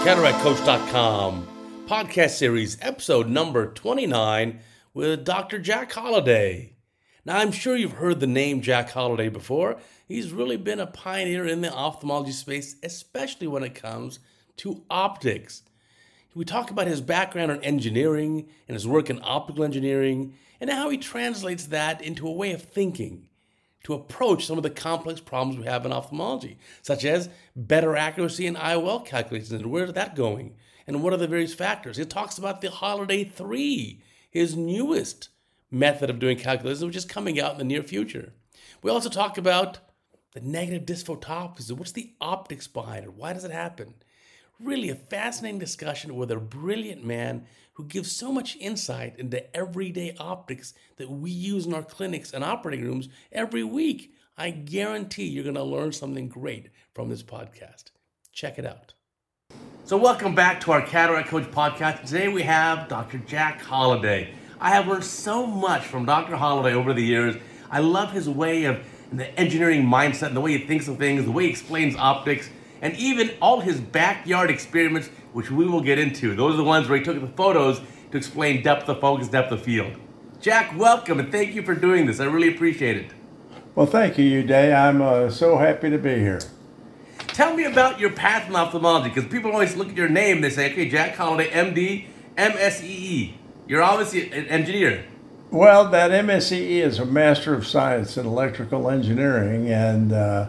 CataractCoach.com podcast series, episode number 29 with Dr. Jack Holliday. Now, I'm sure you've heard the name Jack Holliday before. He's really been a pioneer in the ophthalmology space, especially when it comes to optics. We talk about his background in engineering and his work in optical engineering and how he translates that into a way of thinking to approach some of the complex problems we have in ophthalmology, such as better accuracy in IOL calculations, and where's that going, and what are the various factors. He talks about the Holliday 3, his newest method of doing calculations, which is coming out in the near future. We also talk about the negative dysphotopsia. What's the optics behind it? Why does it happen? Really a fascinating discussion with a brilliant man who gives so much insight into everyday optics that we use in our clinics and operating rooms every week. I guarantee you're going to learn something great from this podcast. Check it out. So welcome back to our Cataract Coach podcast. Today we have Dr. Jack Holliday. I have learned so much from Dr. Holliday over the years. I love his way of the engineering mindset and the way he thinks of things, the way he explains optics, and even all his backyard experiments, which we will get into. Those are the ones where he took the photos to explain depth of focus, depth of field. Jack, welcome, and thank you for doing this. I really appreciate it. Well, thank you, Uday. I'm so happy to be here. Tell me about your path in ophthalmology, because people always look at your name, they say, okay, Jack Holliday, MD, MSEE. You're obviously an engineer. Well, that MSEE is a Master of Science in Electrical Engineering, and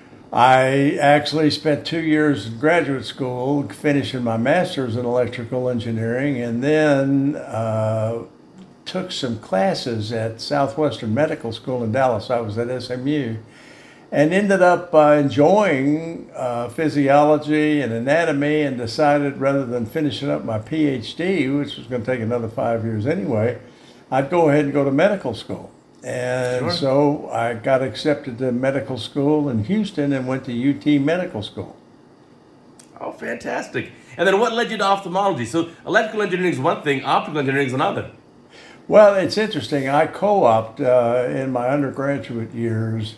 I actually spent 2 years in graduate school finishing my master's in electrical engineering, and then took some classes at Southwestern Medical School in Dallas. I was at SMU, and ended up enjoying physiology and anatomy, and decided rather than finishing up my PhD, which was going to take another 5 years anyway, I'd go ahead and go to medical school. And Sure. So I got accepted to medical school in Houston and went to UT Medical School. Oh, fantastic. And then what led you to ophthalmology? So electrical engineering is one thing, optical engineering is another. Well, it's interesting. I co-opted in my undergraduate years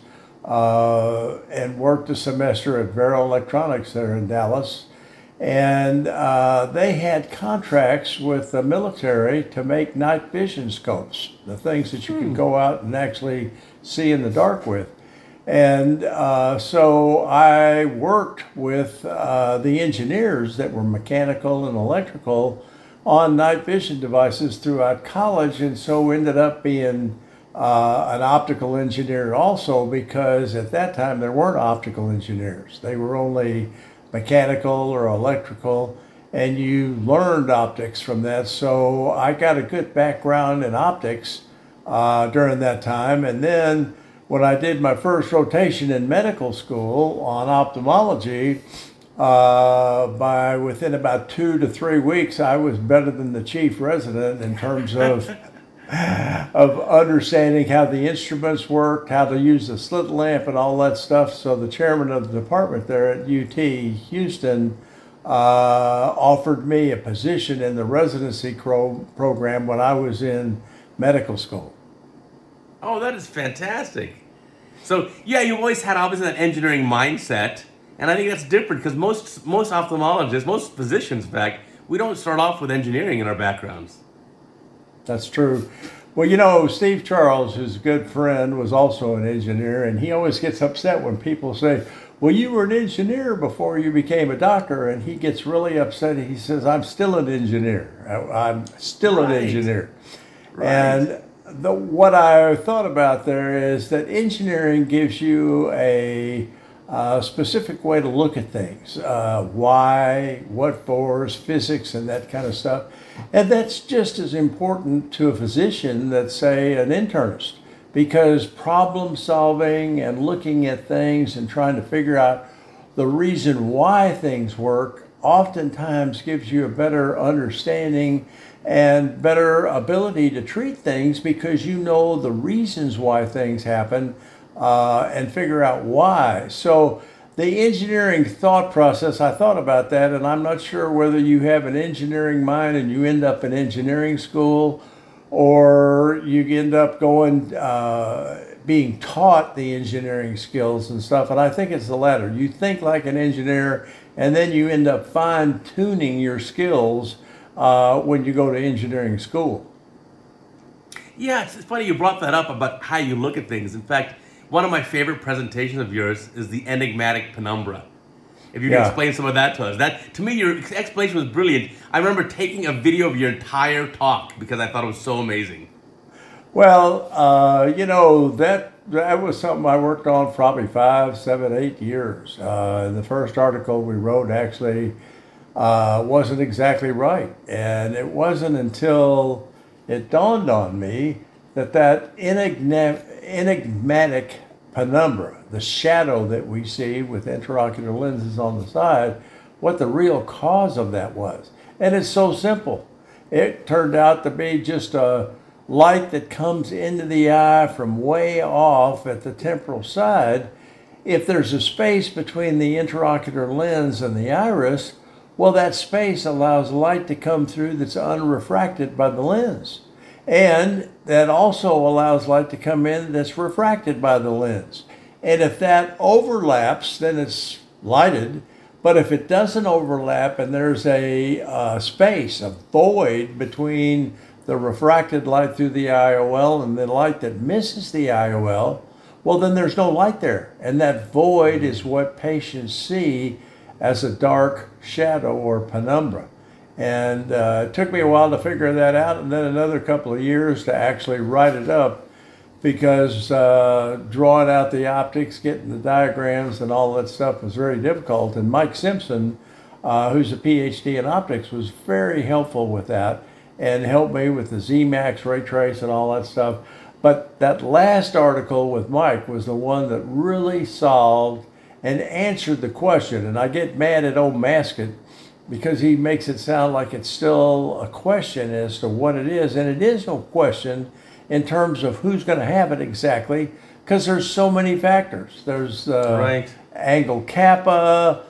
and worked a semester at Vero Electronics there in Dallas. And they had contracts with the military to make night vision scopes, the things that you can go out and actually see in the dark with. And so I worked with the engineers that were mechanical and electrical on night vision devices throughout college, and so ended up being an optical engineer also, because at that time there weren't optical engineers. They were only mechanical or electrical, and you learned optics from that. So I got a good background in optics during that time. And then when I did my first rotation in medical school on ophthalmology, by within about 2 to 3 weeks, I was better than the chief resident in terms of understanding how the instruments worked, how to use the slit lamp and all that stuff. So the chairman of the department there at UT Houston offered me a position in the residency program when I was in medical school. Oh, that is fantastic. So, yeah, you've always had obviously that engineering mindset, and I think that's different because most ophthalmologists, most physicians, in fact, we don't start off with engineering in our backgrounds. That's true. Well, you know, Steve Charles, who's a good friend, was also an engineer, and he always gets upset when people say, well, you were an engineer before you became a doctor, and he gets really upset. He says, I'm still an engineer. I'm still an engineer. Right. And what I thought about there is that engineering gives you a specific way to look at things, why, what for, physics, and that kind of stuff. And that's just as important to a physician that, say, an internist, because problem solving and looking at things and trying to figure out the reason why things work oftentimes gives you a better understanding and better ability to treat things, because you know the reasons why things happen and figure out why. So the engineering thought process, I thought about that, and I'm not sure whether you have an engineering mind and you end up in engineering school, or you end up going, being taught the engineering skills and stuff. And I think it's the latter. You think like an engineer and then you end up fine-tuning your skills when you go to engineering school. Yeah, it's funny you brought that up about how you look at things. In fact, one of my favorite presentations of yours is the enigmatic penumbra. If you can explain some of that to us. That, to me, your explanation was brilliant. I remember taking a video of your entire talk because I thought it was so amazing. Well, that was something I worked on for probably 5, 7, 8 years. The first article we wrote actually wasn't exactly right. And it wasn't until it dawned on me that enigmatic penumbra, the shadow that we see with intraocular lenses on the side, what the real cause of that was. And it's so simple. It turned out to be just a light that comes into the eye from way off at the temporal side. If there's a space between the intraocular lens and the iris, well, that space allows light to come through that's unrefracted by the lens. And that also allows light to come in that's refracted by the lens. And if that overlaps, then it's lighted. But if it doesn't overlap and there's a space, a void between the refracted light through the IOL and the light that misses the IOL, well, then there's no light there. And that void is what patients see as a dark shadow or penumbra. And it took me a while to figure that out, and then another couple of years to actually write it up, because drawing out the optics, getting the diagrams and all that stuff was very difficult. And Mike Simpson, who's a PhD in optics, was very helpful with that and helped me with the ZMAX ray trace and all that stuff. But that last article with Mike was the one that really solved and answered the question. And I get mad at old Maskett because he makes it sound like it's still a question as to what it is. And it is no question in terms of who's going to have it exactly, because there's so many factors. There's angle kappa,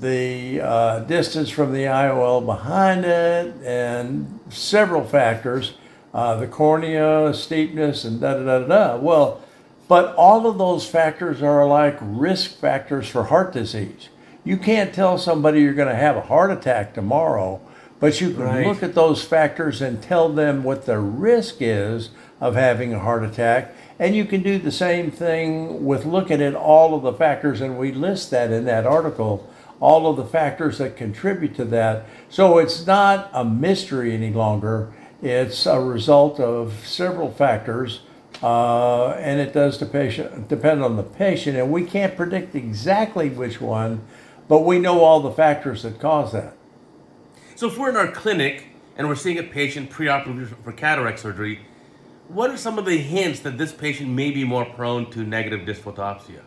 the distance from the IOL behind it, and several factors, the cornea, steepness, and da-da-da-da-da. Well, but all of those factors are like risk factors for heart disease. You can't tell somebody you're going to have a heart attack tomorrow, but you can look at those factors and tell them what the risk is of having a heart attack. And you can do the same thing with looking at all of the factors, and we list that in that article, all of the factors that contribute to that. So it's not a mystery any longer. It's a result of several factors, and it does depend on the patient, and we can't predict exactly which one, but we know all the factors that cause that. So if we're in our clinic and we're seeing a patient preoperatively for cataract surgery, what are some of the hints that this patient may be more prone to negative dysphotopsia?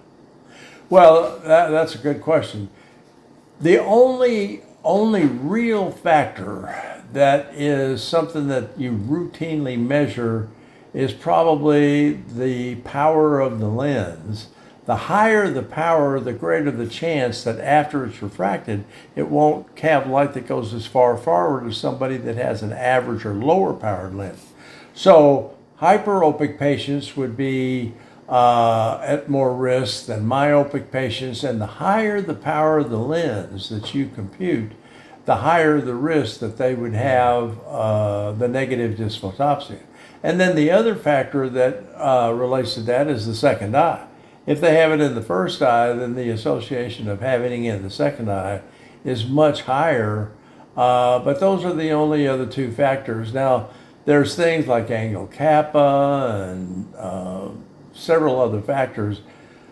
Well, that's a good question. The only real factor that is something that you routinely measure is probably the power of the lens. The higher the power, the greater the chance that after it's refracted, it won't have light that goes as far forward as somebody that has an average or lower powered lens. So hyperopic patients would be at more risk than myopic patients, and the higher the power of the lens that you compute, the higher the risk that they would have the negative dysphotopsia. And then the other factor that relates to that is the second eye. If they have it in the first eye, then the association of having it in the second eye is much higher. But those are the only other two factors. Now, there's things like angle kappa and several other factors,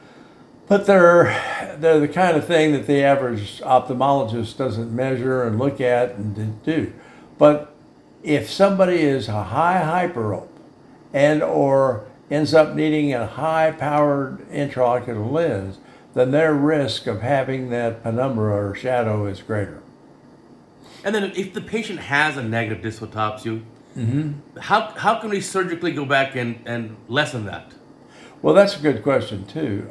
but they're the kind of thing that the average ophthalmologist doesn't measure and look at and do. But if somebody is a high hyperope and or ends up needing a high-powered intraocular lens, then their risk of having that penumbra or shadow is greater. And then if the patient has a negative dysphotopsia, how can we surgically go back and lessen that? Well, that's a good question, too.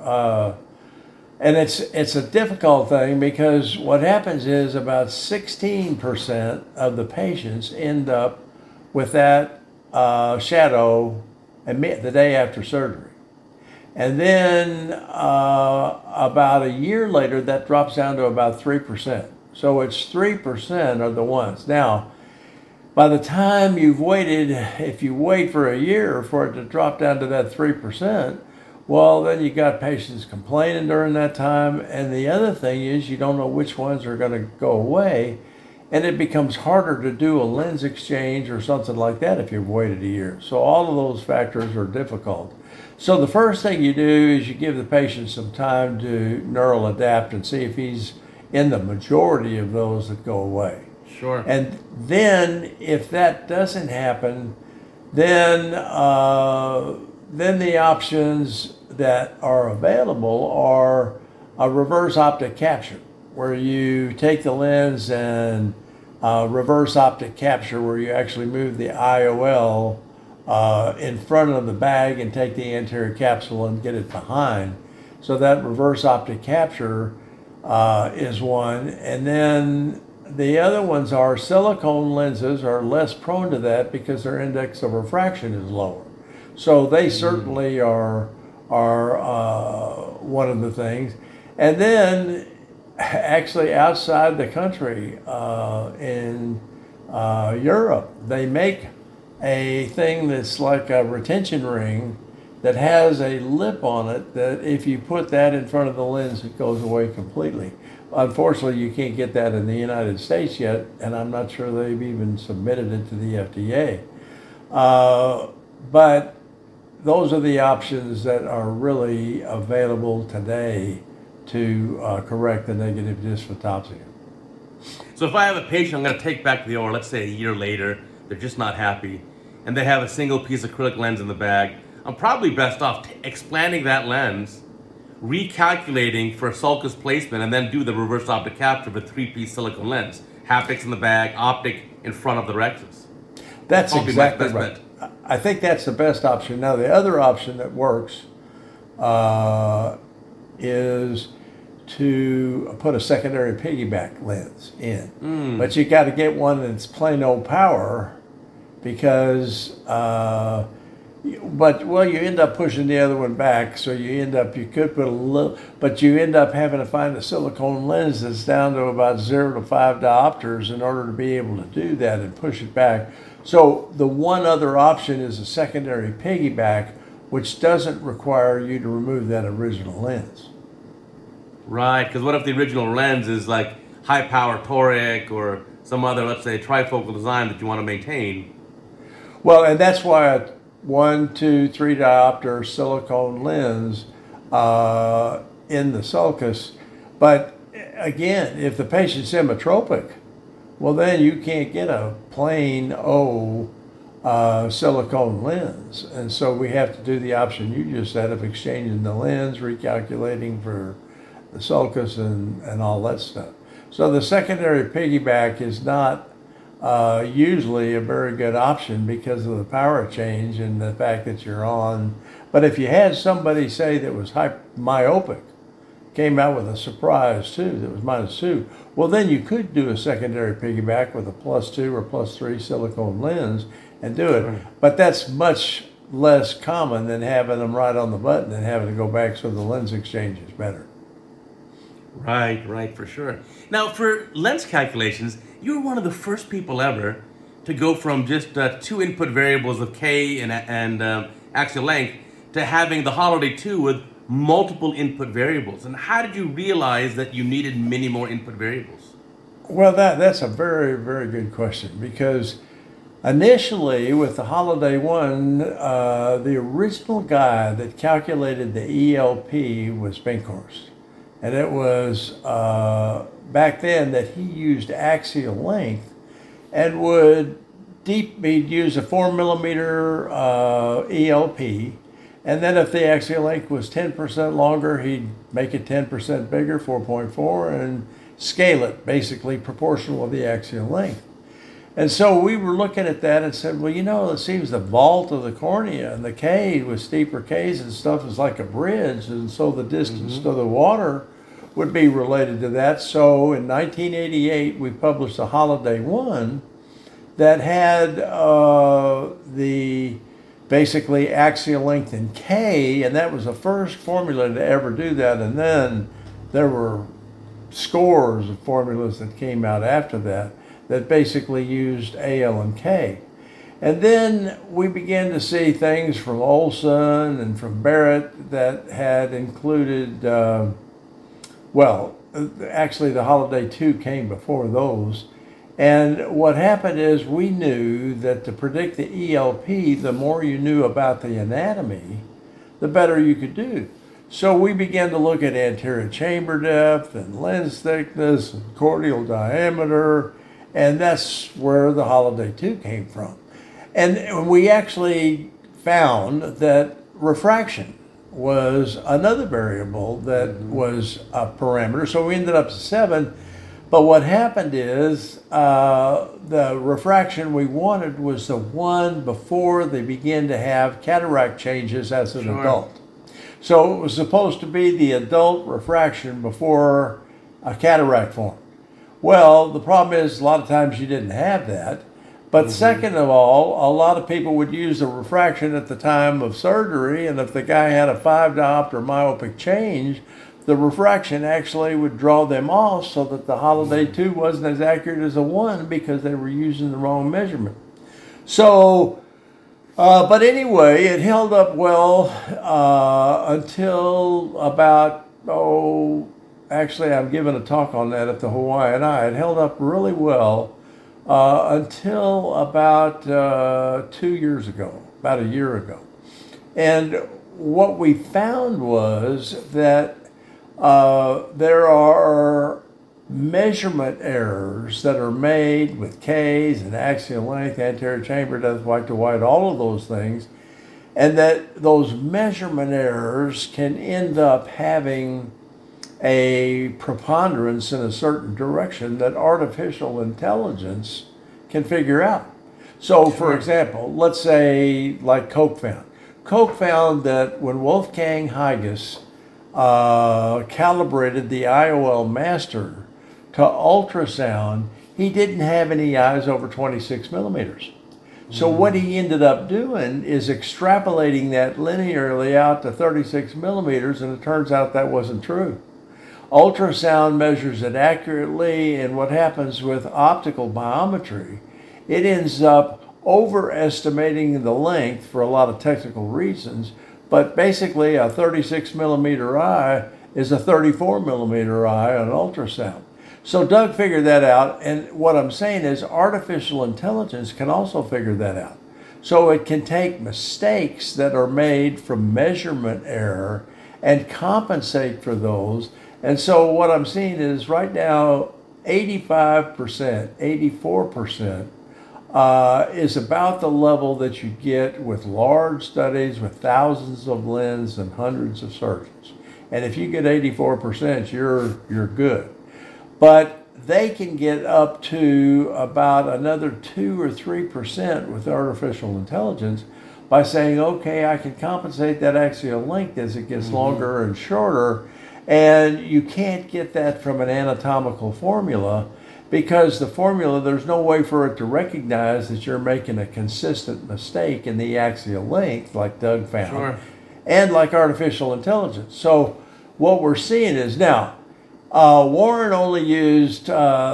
And it's a difficult thing, because what happens is about 16% of the patients end up with that shadow the day after surgery. And then about a year later, that drops down to about 3%. So it's 3% are the ones. Now, by the time you've waited, if you wait for a year for it to drop down to that 3%, well, then you got patients complaining during that time. And the other thing is you don't know which ones are going to go away. And it becomes harder to do a lens exchange or something like that if you've waited a year. So all of those factors are difficult. So the first thing you do is you give the patient some time to neural adapt and see if he's in the majority of those that go away. Sure. And then if that doesn't happen, then the options that are available are a reverse optic capture, where you take the lens and reverse optic capture, where you actually move the IOL in front of the bag and take the anterior capsule and get it behind. So that reverse optic capture is one. And then the other ones are silicone lenses are less prone to that because their index of refraction is lower. So they certainly are one of the things. And then actually outside the country, in Europe, they make a thing that's like a retention ring that has a lip on it that if you put that in front of the lens, it goes away completely. Unfortunately, you can't get that in the United States yet, and I'm not sure they've even submitted it to the FDA. But those are the options that are really available today to correct the negative dysphotopsia. So if I have a patient I'm going to take back to the OR, let's say a year later, they're just not happy, and they have a single piece acrylic lens in the bag, I'm probably best off expanding that lens, recalculating for sulcus placement, and then do the reverse optic capture with a 3-piece silicone lens. Haptics in the bag, optic in front of the rexus. That's exactly right. I think that's the best option. Now, the other option that works is to put a secondary piggyback lens in. But you got to get one that's plain old power because, you end up pushing the other one back. So you could put a little, but you end up having to find a silicone lens that's down to about 0 to 5 diopters in order to be able to do that and push it back. So the one other option is a secondary piggyback, which doesn't require you to remove that original lens. Right, because what if the original lens is like high power toric or some other, let's say, trifocal design that you want to maintain? Well, and that's why a 1, 2, 3 diopter silicone lens in the sulcus. But again, if the patient's hemitropic, well, then you can't get a plain O silicone lens. And so we have to do the option you just said of exchanging the lens, recalculating for the sulcus and all that stuff. So the secondary piggyback is not usually a very good option because of the power change and the fact that you're on. But if you had somebody, say, that was myopic, came out with a surprise too, that was -2, well, then you could do a secondary piggyback with a +2 or +3 silicone lens and do it. Sure. But that's much less common than having them right on the button and having to go back, so the lens exchange is better. Right, for sure. Now, for lens calculations, you were one of the first people ever to go from just 2 input variables of K and axial length to having the Holaday 2 with multiple input variables. And how did you realize that you needed many more input variables? Well, that's a very, very good question, because initially with the Holaday 1, the original guy that calculated the ELP was Binkhorst. And it was back then that he used axial length and he'd use a 4 millimeter ELP. And then if the axial length was 10% longer, he'd make it 10% bigger, 4.4, and scale it basically proportional to the axial length. And so we were looking at that and said, well, it seems the vault of the cornea and the K with steeper Ks and stuff is like a bridge. And so the distance to the water would be related to that. So in 1988, we published a Holaday 1 that had the basically axial length in K, and that was the first formula to ever do that. And then there were scores of formulas that came out after that that basically used AL and K. And then we began to see things from Olson and from Barrett that had included, actually the Holiday 2 came before those. And what happened is we knew that to predict the ELP, the more you knew about the anatomy, the better you could do. So we began to look at anterior chamber depth and lens thickness and cortial diameter, and that's where the Holiday 2 came from. And we actually found that refraction was another variable that was a parameter. So we ended up at 7. But what happened is the refraction we wanted was the one before they began to have cataract changes as an adult. So it was supposed to be the adult refraction before a cataract formed. Well, the problem is a lot of times you didn't have that. But second of all, a lot of people would use the refraction at the time of surgery, and if the guy had a 5 diopter myopic change, the refraction actually would draw them off so that the Holiday 2 wasn't as accurate as a 1 because they were using the wrong measurement. So, but anyway, it held up well until about, actually I'm giving a talk on that at the Hawaiian Eye. It held up really well until about 2 years ago, about a year ago. And what we found was that there are measurement errors that are made with Ks and axial length, anterior chamber depth, white to white, all of those things, and that those measurement errors can end up having a preponderance in a certain direction that artificial intelligence can figure out. So, for example, let's say like Koch found. Koch found that when Wolfgang Huygens calibrated the IOL master to ultrasound, he didn't have any eyes over 26 millimeters. So what he ended up doing is extrapolating that linearly out to 36 millimeters, and it turns out that wasn't true. Ultrasound measures it accurately, and what happens with optical biometry, it ends up overestimating the length for a lot of technical reasons, but basically a 36 millimeter eye is a 34 millimeter eye on ultrasound. So Doug figured that out, and what I'm saying is artificial intelligence can also figure that out. So it can take mistakes that are made from measurement error and compensate for those. And so what I'm seeing is right now 85%, 84% is about the level that you get with large studies with thousands of lenses and hundreds of surgeons. And if you get 84%, you're good. But they can get up to about another 2 or 3% with artificial intelligence by saying, okay, I can compensate that axial length as it gets longer and shorter. And you can't get that from an anatomical formula, because the formula, there's no way for it to recognize that you're making a consistent mistake in the axial length, like Doug found, and like artificial intelligence. So what we're seeing is now, Warren only used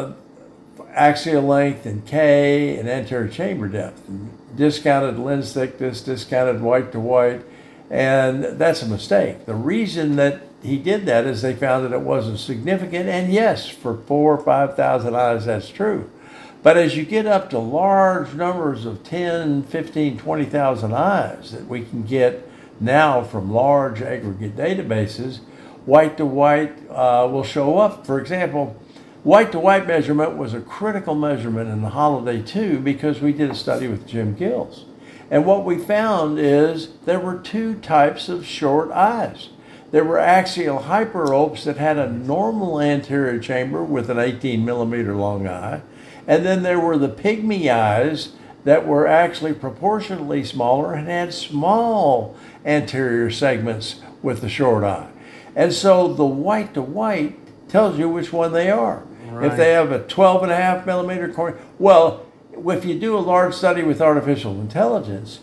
axial length and K and anterior chamber depth, discounted lens thickness, discounted white to white, and that's a mistake. The reason that he did that is they found that it wasn't significant, and yes, for 4,000 or 5,000 eyes, that's true. But as you get up to large numbers of 10, 15, 20,000 eyes that we can get now from large aggregate databases, white to white will show up. For example, white to white measurement was a critical measurement in the Holiday 2 because we did a study with Jim Gills. And what we found is there were 2 types of short eyes. There were axial hyperopes that had a normal anterior chamber with an 18 millimeter long eye. And then there were the pygmy eyes that were actually proportionately smaller and had small anterior segments with the short eye. And so the white to white tells you which one they are. Right. If they have a 12.5 millimeter cornea, well, if you do a large study with artificial intelligence,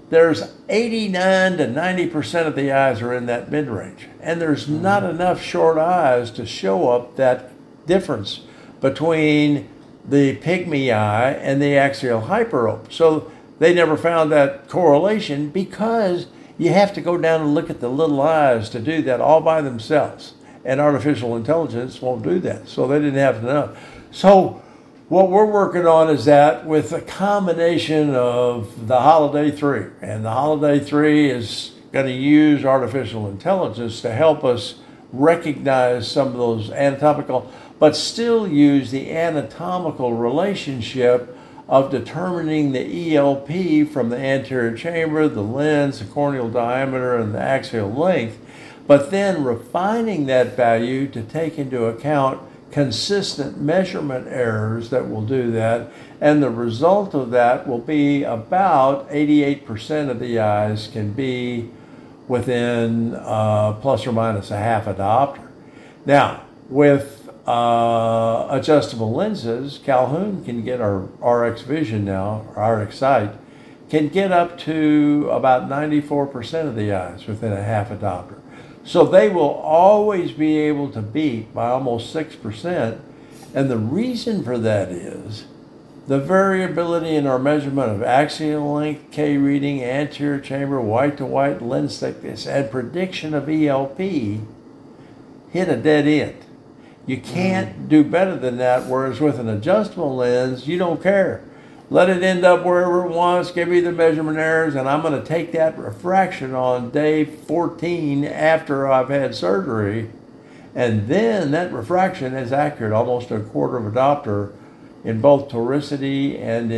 there's 89 to 90% of the eyes are in that mid-range. And there's not enough short eyes to show up that difference between the pygmy eye and the axial hyperope. So they never found that correlation because you have to go down and look at the little eyes to do that all by themselves. And artificial intelligence won't do that. So they didn't have enough. So what we're working on is that with a combination of the Holiday 3, and the Holiday 3 is going to use artificial intelligence to help us recognize some of those anatomical, but still use the anatomical relationship of determining the ELP from the anterior chamber, the lens, the corneal diameter, and the axial length, but then refining that value to take into account consistent measurement errors that will do that, and the result of that will be about 88% of the eyes can be within plus or minus a half a diopter. Now, with adjustable lenses, Calhoun can get, our RX Vision now, or RX Sight, can get up to about 94% of the eyes within a half a diopter. So they will always be able to beat by almost 6%. And the reason for that is the variability in our measurement of axial length, K reading, anterior chamber, white to white, lens thickness, and prediction of ELP hit a dead end. You can't do better than that, whereas with an adjustable lens, you don't care. Let it end up wherever it wants, give me the measurement errors, and I'm going to take that refraction on day 14 after I've had surgery, and then that refraction is accurate, almost a quarter of a diopter in both toricity and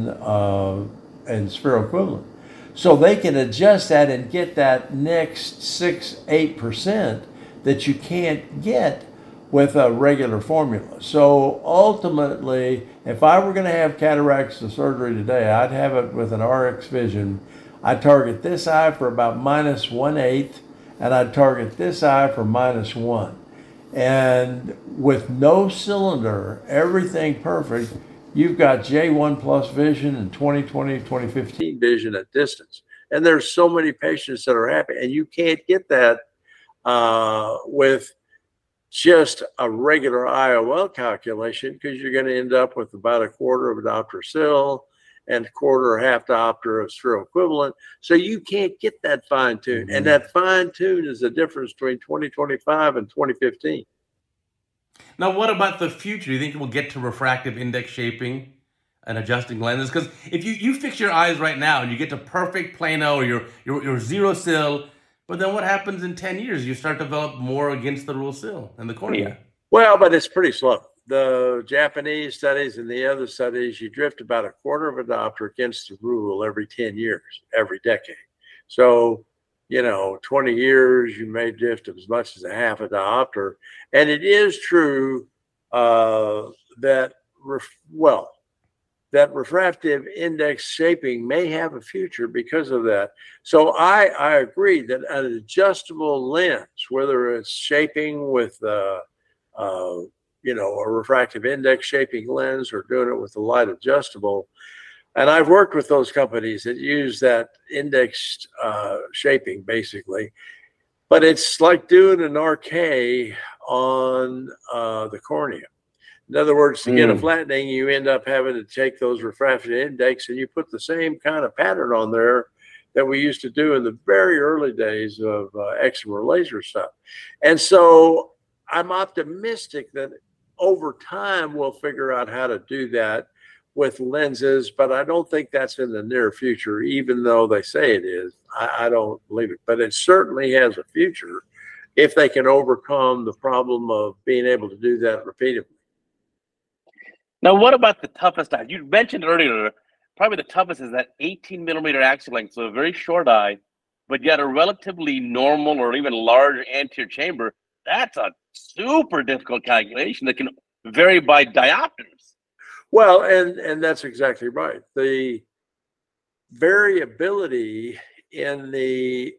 in sphere equivalent. So they can adjust that and get that next 6-8% that you can't get with a regular formula. So ultimately, if I were going to have cataracts surgery today, I'd have it with an RX Vision. I'd target this eye for about minus 1/8, and I'd target this eye for minus 1. And with no cylinder, everything perfect, you've got J1 plus vision and 20/20, 20/15 vision at distance. And there's so many patients that are happy, and you can't get that with just a regular IOL calculation, because you're going to end up with about a quarter of a diopter CIL and a quarter or half diopter of sphere equivalent. So you can't get that fine tune. And that fine tune is the difference between 2025 and 2015. Now, what about the future? Do you think we'll get to refractive index shaping and adjusting lenses? Because if you fix your eyes right now and you get to perfect plano or your zero CIL, but then what happens in 10 years? You start to develop more against the rule CIL and the cornea. Well, but it's pretty slow. The Japanese studies and the other studies, you drift about a quarter of a diopter against the rule every 10 years, every decade. So, 20 years, you may drift as much as a half a diopter. And it is true that refractive index shaping may have a future because of that. So I agree that an adjustable lens, whether it's shaping with a refractive index shaping lens or doing it with a light adjustable, and I've worked with those companies that use that indexed shaping basically, but it's like doing an RK on the cornea. In other words, to get a flattening, you end up having to take those refractive index and you put the same kind of pattern on there that we used to do in the very early days of excimer laser stuff. And so I'm optimistic that over time we'll figure out how to do that with lenses, but I don't think that's in the near future, even though they say it is. I don't believe it, but it certainly has a future if they can overcome the problem of being able to do that repeatedly. Now, what about the toughest eye? You mentioned earlier, probably the toughest is that 18 millimeter axial length, so a very short eye, but yet a relatively normal or even large anterior chamber. That's a super difficult calculation that can vary by diopters. Well, and that's exactly right. The variability in the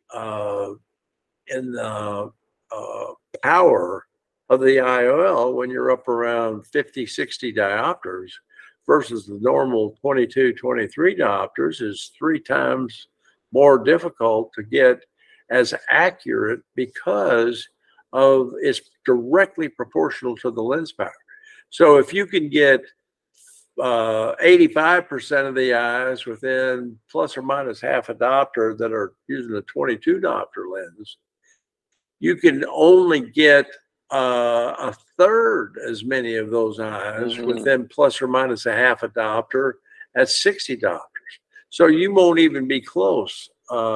power of the IOL when you're up around 50, 60 diopters versus the normal 22, 23 diopters is 3 times more difficult to get as accurate because of it's directly proportional to the lens power. So if you can get 85% of the eyes within plus or minus half a diopter that are using a 22 diopter lens, you can only get a third as many of those eyes within plus or minus a half a diopter at 60 diopters. So you won't even be close,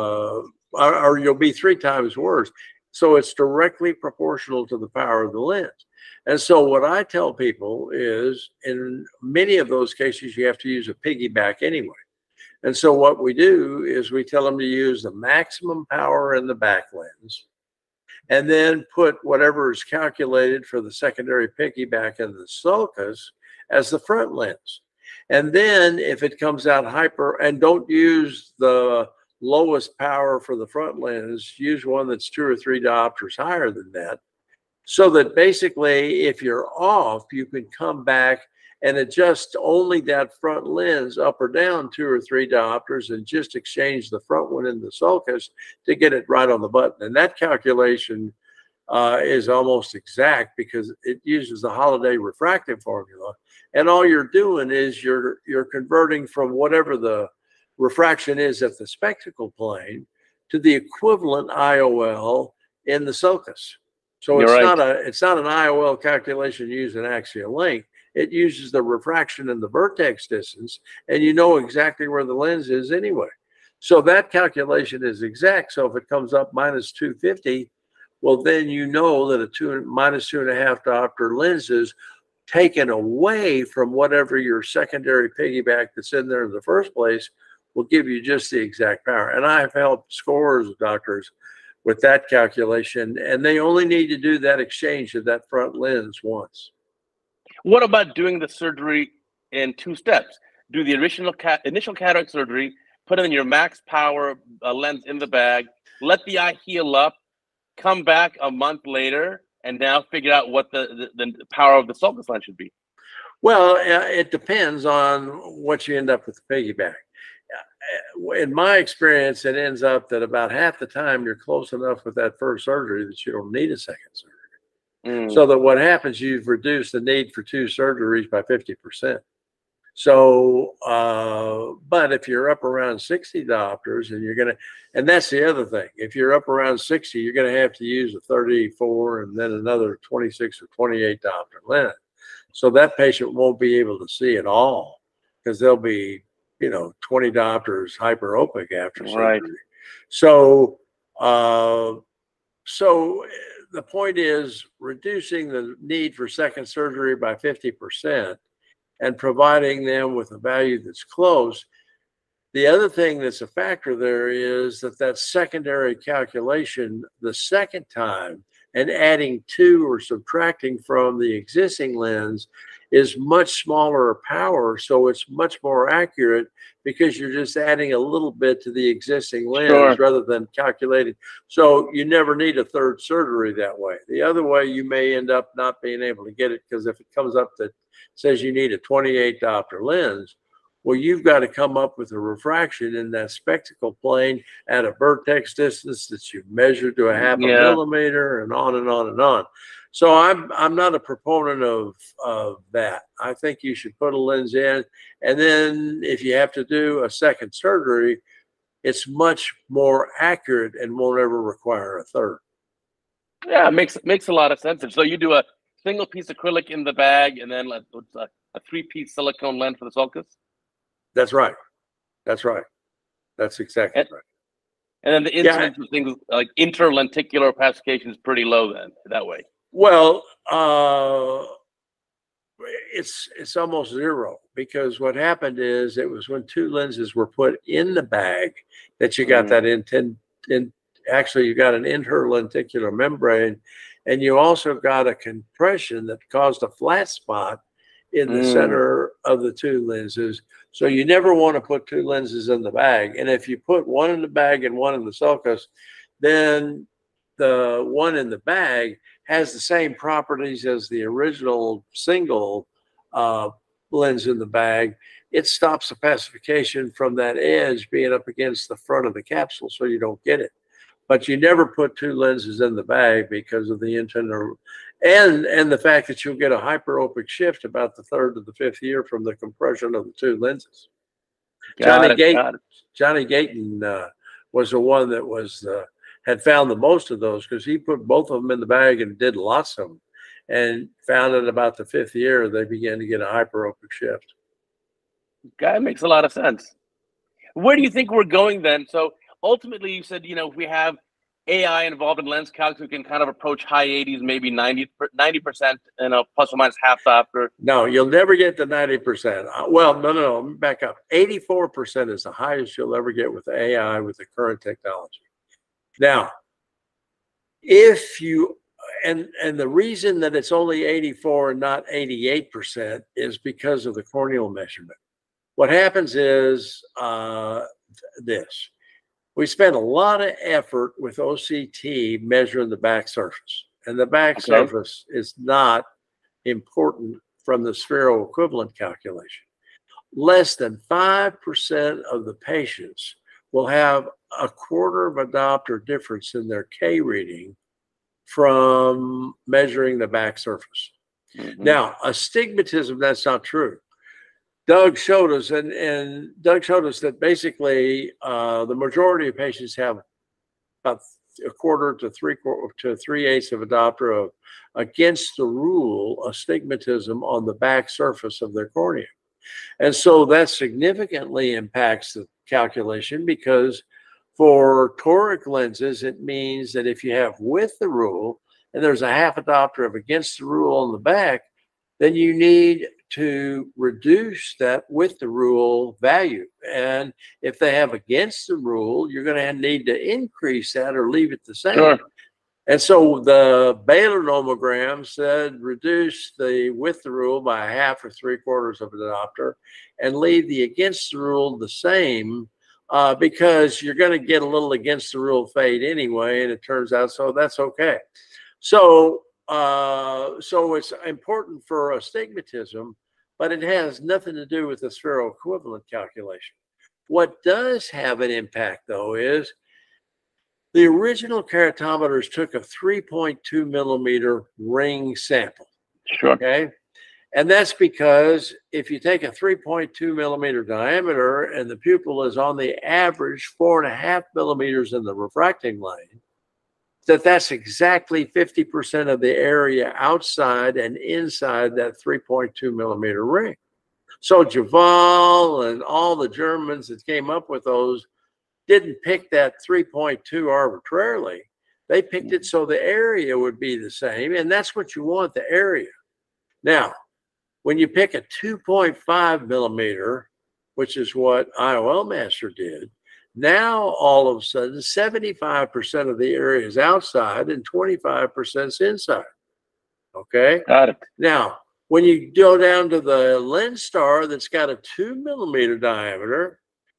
or you'll be 3 times worse. So it's directly proportional to the power of the lens. And so what I tell people is, in many of those cases, you have to use a piggyback anyway. And so what we do is we tell them to use the maximum power in the back lens, and then put whatever is calculated for the secondary piggyback in the sulcus as the front lens. And then if it comes out hyper, and don't use the lowest power for the front lens, use one that's 2 or 3 diopters higher than that, so that basically if you're off, you can come back and adjust only that front lens up or down 2 or 3 diopters and just exchange the front one in the sulcus to get it right on the button. And that calculation is almost exact because it uses the Holiday refractive formula. And all you're doing is you're converting from whatever the refraction is at the spectacle plane to the equivalent IOL in the sulcus. So it's not an IOL calculation using axial length. It uses the refraction and the vertex distance, and you know exactly where the lens is anyway. So that calculation is exact. So if it comes up minus 250, well, then you know that a minus 2.5 diopter lens is taken away from whatever your secondary piggyback that's in there in the first place will give you just the exact power. And I've helped scores of doctors with that calculation, and they only need to do that exchange of that front lens once. What about doing the surgery in 2 steps? Do the initial cataract surgery, put in your max power lens in the bag, let the eye heal up, come back a month later, and now figure out what the power of the sulcus lens should be? Well, it depends on what you end up with the piggyback. In my experience, it ends up that about half the time you're close enough with that first surgery that you don't need a second surgery. So that what happens, you've reduced the need for 2 surgeries by 50%. So, but if you're up around 60 diopters, and that's the other thing, if you're up around 60, you're going to have to use a 34 and then another 26 or 28 diopter lens. So that patient won't be able to see at all because they'll be 20 diopters hyperopic after surgery. Right. So, the point is reducing the need for second surgery by 50% and providing them with a value that's close. The other thing that's a factor there is that secondary calculation the second time and adding to or subtracting from the existing lens is much smaller power, so it's much more accurate because you're just adding a little bit to the existing lens rather than calculating. So you never need a third surgery that way. The other way, you may end up not being able to get it because if it comes up that says you need a 28 diopter lens, well, you've got to come up with a refraction in that spectacle plane at a vertex distance that you've measured to a half a millimeter, and on and on and on. So I'm not a proponent of that. I think you should put a lens in, and then if you have to do a second surgery, it's much more accurate and won't ever require a third. Yeah, it makes a lot of sense. So you do a single piece acrylic in the bag, and then a 3-piece silicone lens for the sulcus. That's right. That's right. That's exactly right. And then the incidence of things like interlenticular opacification is pretty low then, that way. Well, it's almost zero because what happened is it was when 2 lenses were put in the bag that you got that actually you got an interlenticular membrane, and you also got a compression that caused a flat spot in the center of the 2 lenses. So you never want to put 2 lenses in the bag. And if you put one in the bag and one in the sulcus, then the one in the bag has the same properties as the original single lens in the bag, it stops the pacification from that edge being up against the front of the capsule so you don't get it. But you never put two lenses in the bag because of the internal, and the fact that you'll get a hyperopic shift about the 3rd to the 5th year from the compression of the two lenses. Johnny Gayton was the one that was had found the most of those, because he put both of them in the bag and did lots of them, and found that about the 5th year they began to get a hyperopic shift. That makes a lot of sense. Where do you think we're going then? So ultimately, you said, if we have AI involved in lens calcs, we can kind of approach high 80s, maybe 90%, plus or minus half after. No, you'll never get to 90%. Well, no, back up. 84% is the highest you'll ever get with AI with the current technology. Now, if you, and the reason that it's only 84 and not 88% is because of the corneal measurement. What happens is this. We spend a lot of effort with OCT measuring the back surface, and the back surface is not important from the spheral equivalent calculation. Less than 5% of the patients will have a quarter of a diopter difference in their K reading from measuring the back surface. Now, astigmatism, that's not true. Doug showed us, and Doug showed us that basically the majority of patients have about a quarter to three-eighths of a diopter of against the rule astigmatism on the back surface of their cornea. And so that significantly impacts the calculation, because for toric lenses, it means that if you have with the rule and there's a half a diopter of against the rule on the back, then you need to reduce that with the rule value. And if they have against the rule, you're going to need to increase that or leave it the same. Sure. And so the Baylor nomogram said reduce the with the rule by a half or three-quarters of a diopter and leave the against the rule the same, because you're going to get a little against the rule fade anyway, and it turns out so that's okay. So it's important for astigmatism, but it has nothing to do with the spheral equivalent calculation. What does have an impact, though, is the original keratometers took a 3.2 millimeter ring sample. Sure. Okay. And that's because if you take a 3.2 millimeter diameter and the pupil is on the average 4.5 millimeters in the refracting lane, that's exactly 50% of the area outside and inside that 3.2 millimeter ring. So Javal and all the Germans that came up with those didn't pick that 3.2 arbitrarily. They picked it so the area would be the same, and that's what you want, the area. Now, when you pick a 2.5 millimeter, which is what IOL Master did, now all of a sudden 75% of the area is outside and 25% is inside. Okay? Got it. Now, when you go down to the LenStar that's got a 2 millimeter diameter,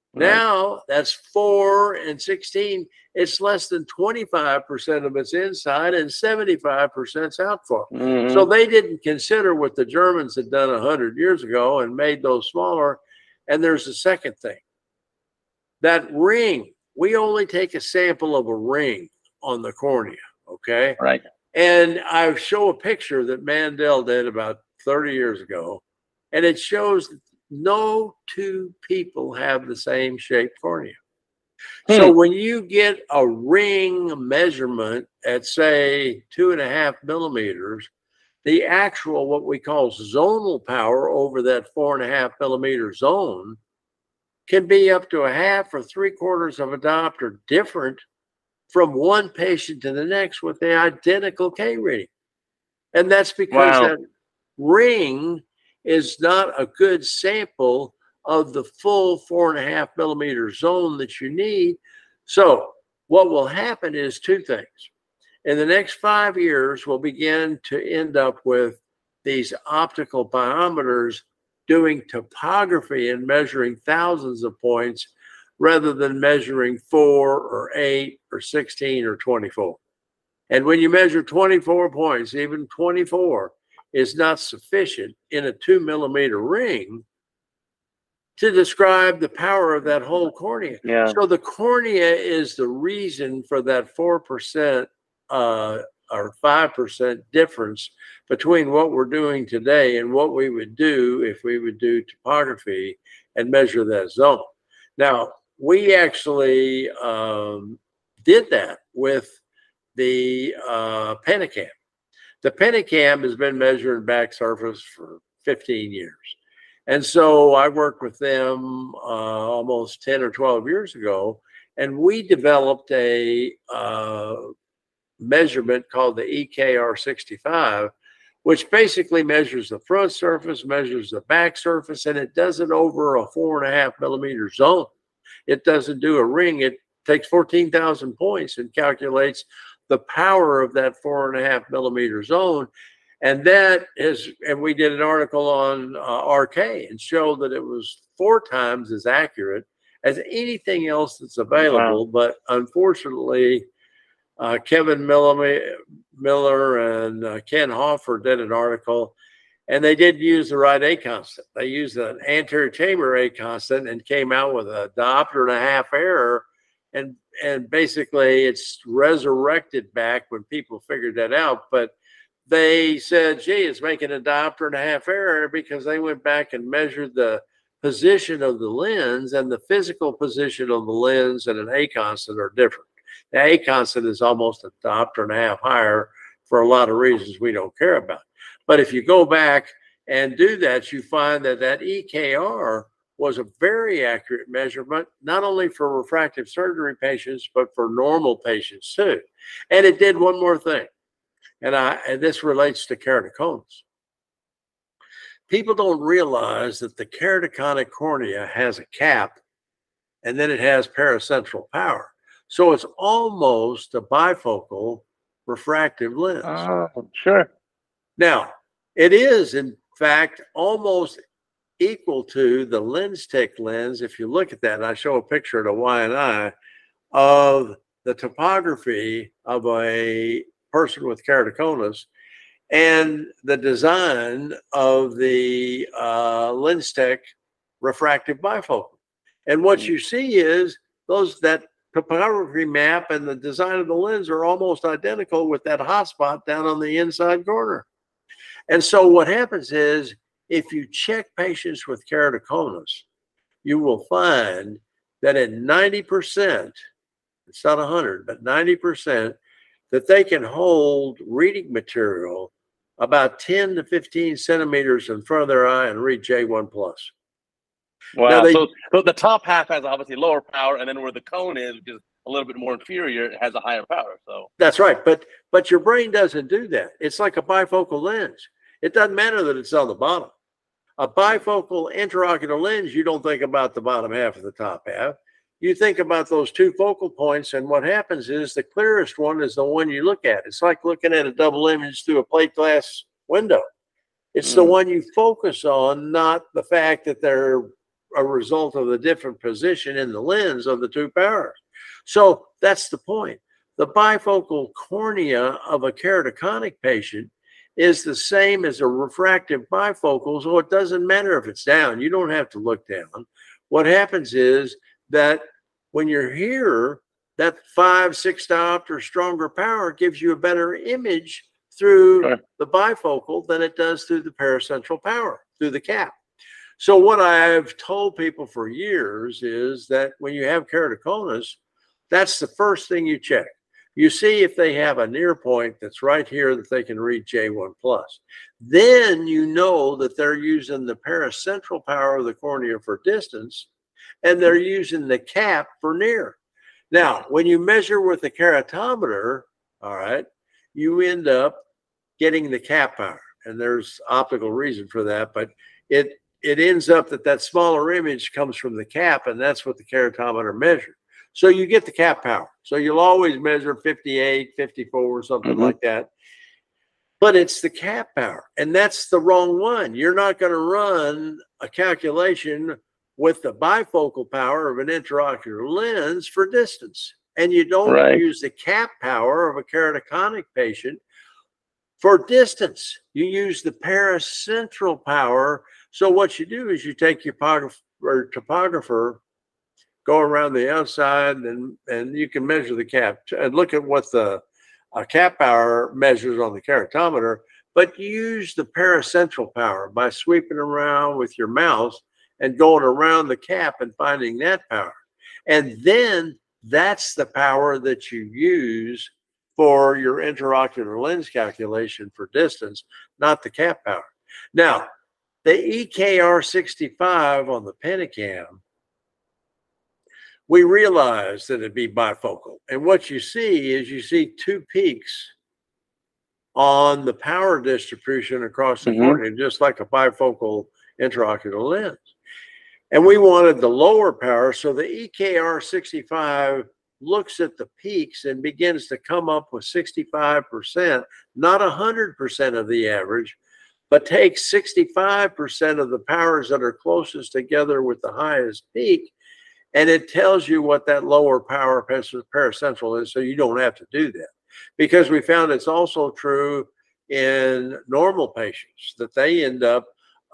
now that's 4 and 16. It's less than 25% of its inside and 75% is out far. So they didn't consider what the Germans had done 100 years ago and made those smaller. And there's a second thing. That ring, we only take a sample of a ring on the cornea, okay? Right. And I show a picture that Mandel did about 30 years ago, and it shows that no two people have the same shaped cornea. So when you get a ring measurement at, say, 2.5 millimeters, the actual, what we call zonal power over that 4.5 millimeter zone can be up to a half or three-quarters of a diopter different from one patient to the next with the identical K reading. And that's because that ring is not a good sample of the full 4.5 millimeter zone that you need. So what will happen is two things. In the next 5 years, we'll begin to end up with these optical biometers doing topography and measuring thousands of points rather than measuring 4 or 8 or 16 or 24. And when you measure 24 points, even 24, is not sufficient in a 2 millimeter ring to describe the power of that whole cornea. Yeah. So the cornea is the reason for that 4% or 5% difference between what we're doing today and what we would do if we would do topography and measure that zone. Now, we actually did that with the Penacam. The Penacam has been measuring back surface for 15 years. And so I worked with them almost 10 or 12 years ago, and we developed a measurement called the EKR65, which basically measures the front surface, measures the back surface, and it does it over a 4.5 millimeter zone. It doesn't do a ring. It takes 14,000 points and calculates the power of that 4.5 millimeter zone. And that is, and we did an article on RK and showed that it was 4 times as accurate as anything else that's available. Wow. But unfortunately, Kevin Miller and Ken Hoffer did an article, and they didn't use the right A constant. They used an anterior chamber A constant and came out with a diopter and a half error. And basically, it's resurrected back when people figured that out. But they said, gee, it's making a diopter and a half error because they went back and measured the position of the lens, and the physical position of the lens and an A constant are different. The A constant is almost a diopter and a half higher for a lot of reasons we don't care about. But if you go back and do that, you find that that EKR was a very accurate measurement, not only for refractive surgery patients, but for normal patients too. And it did one more thing. And this relates to keratoconus. People don't realize that the keratoconic cornea has a cap, and then it has paracentral power. So it's almost a bifocal refractive lens. Oh, sure. Now, it is, in fact, almost equal to the LensTech lens. If you look at that, and I show a picture at a Y&I of the topography of a person with keratoconus and the design of the LensTech refractive bifocal. And what you see is that topography map and the design of the lens are almost identical with that hotspot down on the inside corner. And so what happens is, if you check patients with keratoconus, you will find that at 90%, it's not 100, but 90%, that they can hold reading material about 10 to 15 centimeters in front of their eye and read J1+. Wow. So the top half has obviously lower power, and then where the cone is, which is a little bit more inferior, it has a higher power. So that's right. But your brain doesn't do that. It's like a bifocal lens. It doesn't matter that it's on the bottom. A bifocal intraocular lens, you don't think about the bottom half of the top half. You think about those 2 focal points, and what happens is the clearest one is the one you look at. It's like looking at a double image through a plate glass window. It's the one you focus on, not the fact that they're a result of the different position in the lens of the 2 powers. So that's the point. The bifocal cornea of a keratoconic patient is the same as a refractive bifocal, so it doesn't matter if it's down. You don't have to look down. What happens is that when you're here, that 5-6 diopter stronger power gives you a better image through the bifocal than it does through the paracentral power, through the cap. So what I've told people for years is that when you have keratoconus, that's the first thing you check. You see if they have a near point that's right here that they can read J1+. Then you know that they're using the paracentral power of the cornea for distance, and they're using the cap for near. Now, when you measure with the keratometer, all right, you end up getting the cap power. And there's optical reason for that, but it ends up that smaller image comes from the cap, and that's what the keratometer measures. So you get the cap power. So you'll always measure 58, 54, something like that. But it's the cap power, and that's the wrong one. You're not going to run a calculation with the bifocal power of an intraocular lens for distance. And you don't use the cap power of a keratoconic patient For distance, you use the paracentral power. So what you do is you take your topographer, go around the outside, and you can measure the cap and look at what the cap power measures on the keratometer, but use the paracentral power by sweeping around with your mouse and going around the cap and finding that power. And then that's the power that you use for your intraocular lens calculation for distance, not the cap power. Now, the EKR 65 on the Pentacam, we realized that it'd be bifocal. And what you see is you see two peaks on the power distribution across the cornea, just like a bifocal intraocular lens. And we wanted the lower power, so the EKR 65 looks at the peaks and begins to come up with 65%, not 100% of the average, but takes 65% of the powers that are closest together with the highest peak, and it tells you what that lower power paracentral is, so you don't have to do that. Because we found it's also true in normal patients, that they end up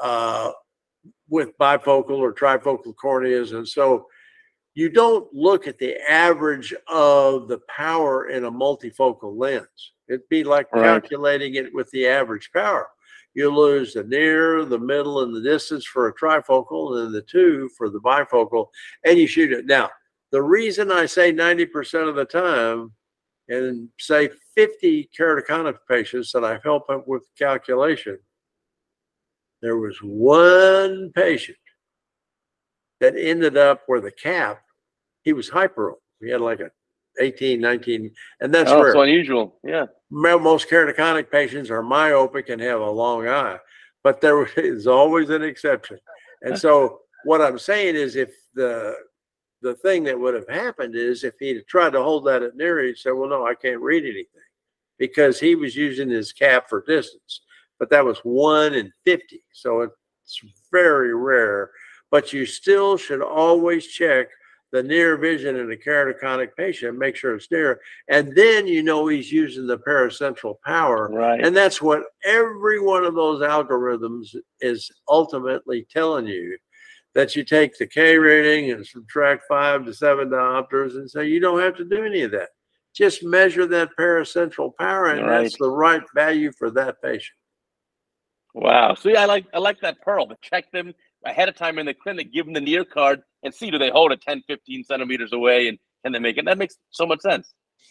with bifocal or trifocal corneas. And so you don't look at the average of the power in a multifocal lens. It'd be like calculating it with the average power. You lose the near, the middle, and the distance for a trifocal, and the two for the bifocal, and you shoot it. Now, the reason I say 90% of the time, and say 50 keratoconus patients that I've helped with calculation, there was one patient that ended up where the cap, he was hyperope. He had like a 18, 19, and that's rare. So unusual. Yeah. Most keratoconic patients are myopic and have a long eye, but there is always an exception. And so what I'm saying is, if the thing that would have happened is if he'd tried to hold that at near, he'd say, well, no, I can't read anything, because he was using his cap for distance. But that was 1 in 50. So it's very rare, but you still should always check the near vision in a keratoconic patient, make sure it's near. And then you know he's using the paracentral power. Right. And that's what every one of those algorithms is ultimately telling you, that you take the K rating and subtract 5 to 7 diopters and say, you don't have to do any of that. Just measure that paracentral power, and that's the right value for that patient. Wow. So yeah, I like that pearl, but check them ahead of time in the clinic, give them the near card and see, do they hold it 10, 15 centimeters away, and can they make it? That makes so much sense.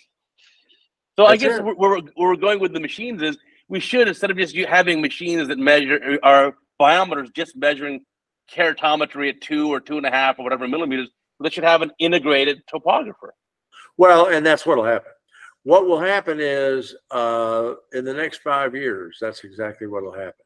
So I guess where we're going with the machines is, we should, instead of just having machines that measure our biometers, just measuring keratometry at 2 or 2.5 or whatever millimeters, they should have an integrated topographer. Well, and that's what will happen. What will happen is in the next 5 years, that's exactly what will happen.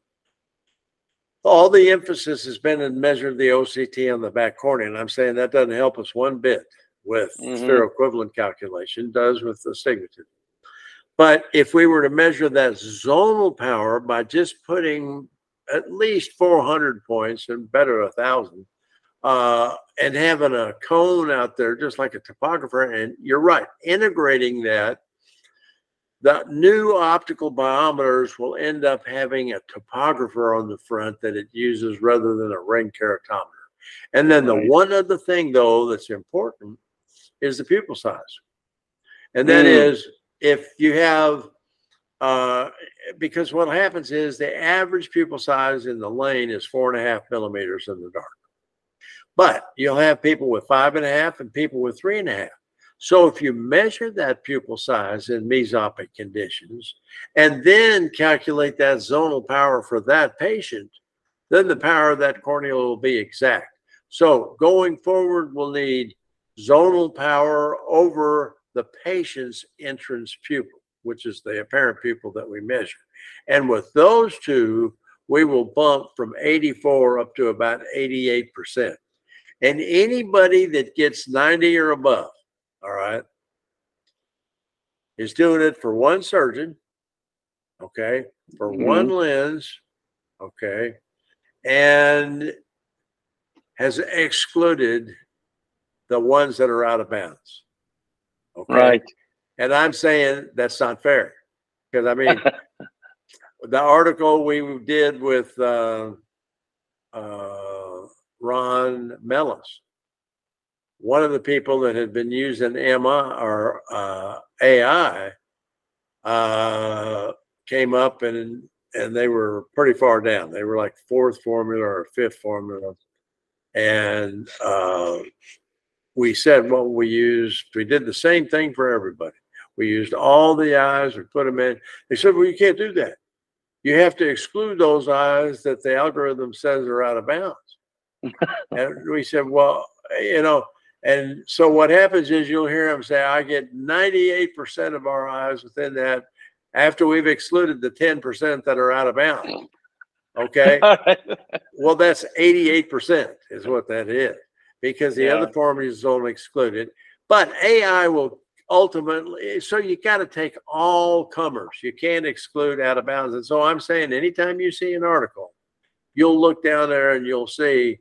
All the emphasis has been in measuring the OCT on the back cornea, and I'm saying that doesn't help us one bit with spheroequivalent calculation, does with astigmatism. But if we were to measure that zonal power by just putting at least 400 points, and better 1,000, and having a cone out there just like a topographer, and you're right, integrating that, the new optical biometers will end up having a topographer on the front that it uses rather than a ring keratometer. And then the one other thing, though, that's important is the pupil size. And that is, if you have, because what happens is the average pupil size in the lane is 4.5 millimeters in the dark. But you'll have people with 5.5 and people with 3.5. So if you measure that pupil size in mesopic conditions and then calculate that zonal power for that patient, then the power of that cornea will be exact. So going forward, we'll need zonal power over the patient's entrance pupil, which is the apparent pupil that we measure. And with those two, we will bump from 84 up to about 88%. And anybody that gets 90 or above, all right, is doing it for one surgeon, okay, for one lens, okay, and has excluded the ones that are out of bounds. Okay. Right. And I'm saying that's not fair, because I mean, the article we did with Ron Mellis, one of the people that had been using AI came up and they were pretty far down. They were like fourth formula or fifth formula. And we said, well, we did the same thing for everybody. We used all the eyes, we put them in. They said, well, you can't do that. You have to exclude those eyes that the algorithm says are out of bounds. And we said, well, and so what happens is you'll hear them say, I get 98% of our eyes within that after we've excluded the 10% that are out of bounds. Okay. Well, that's 88% is what that is, because the other formulas don't exclude it. But AI will ultimately, so you got to take all comers. You can't exclude out of bounds. And so I'm saying anytime you see an article, you'll look down there and you'll see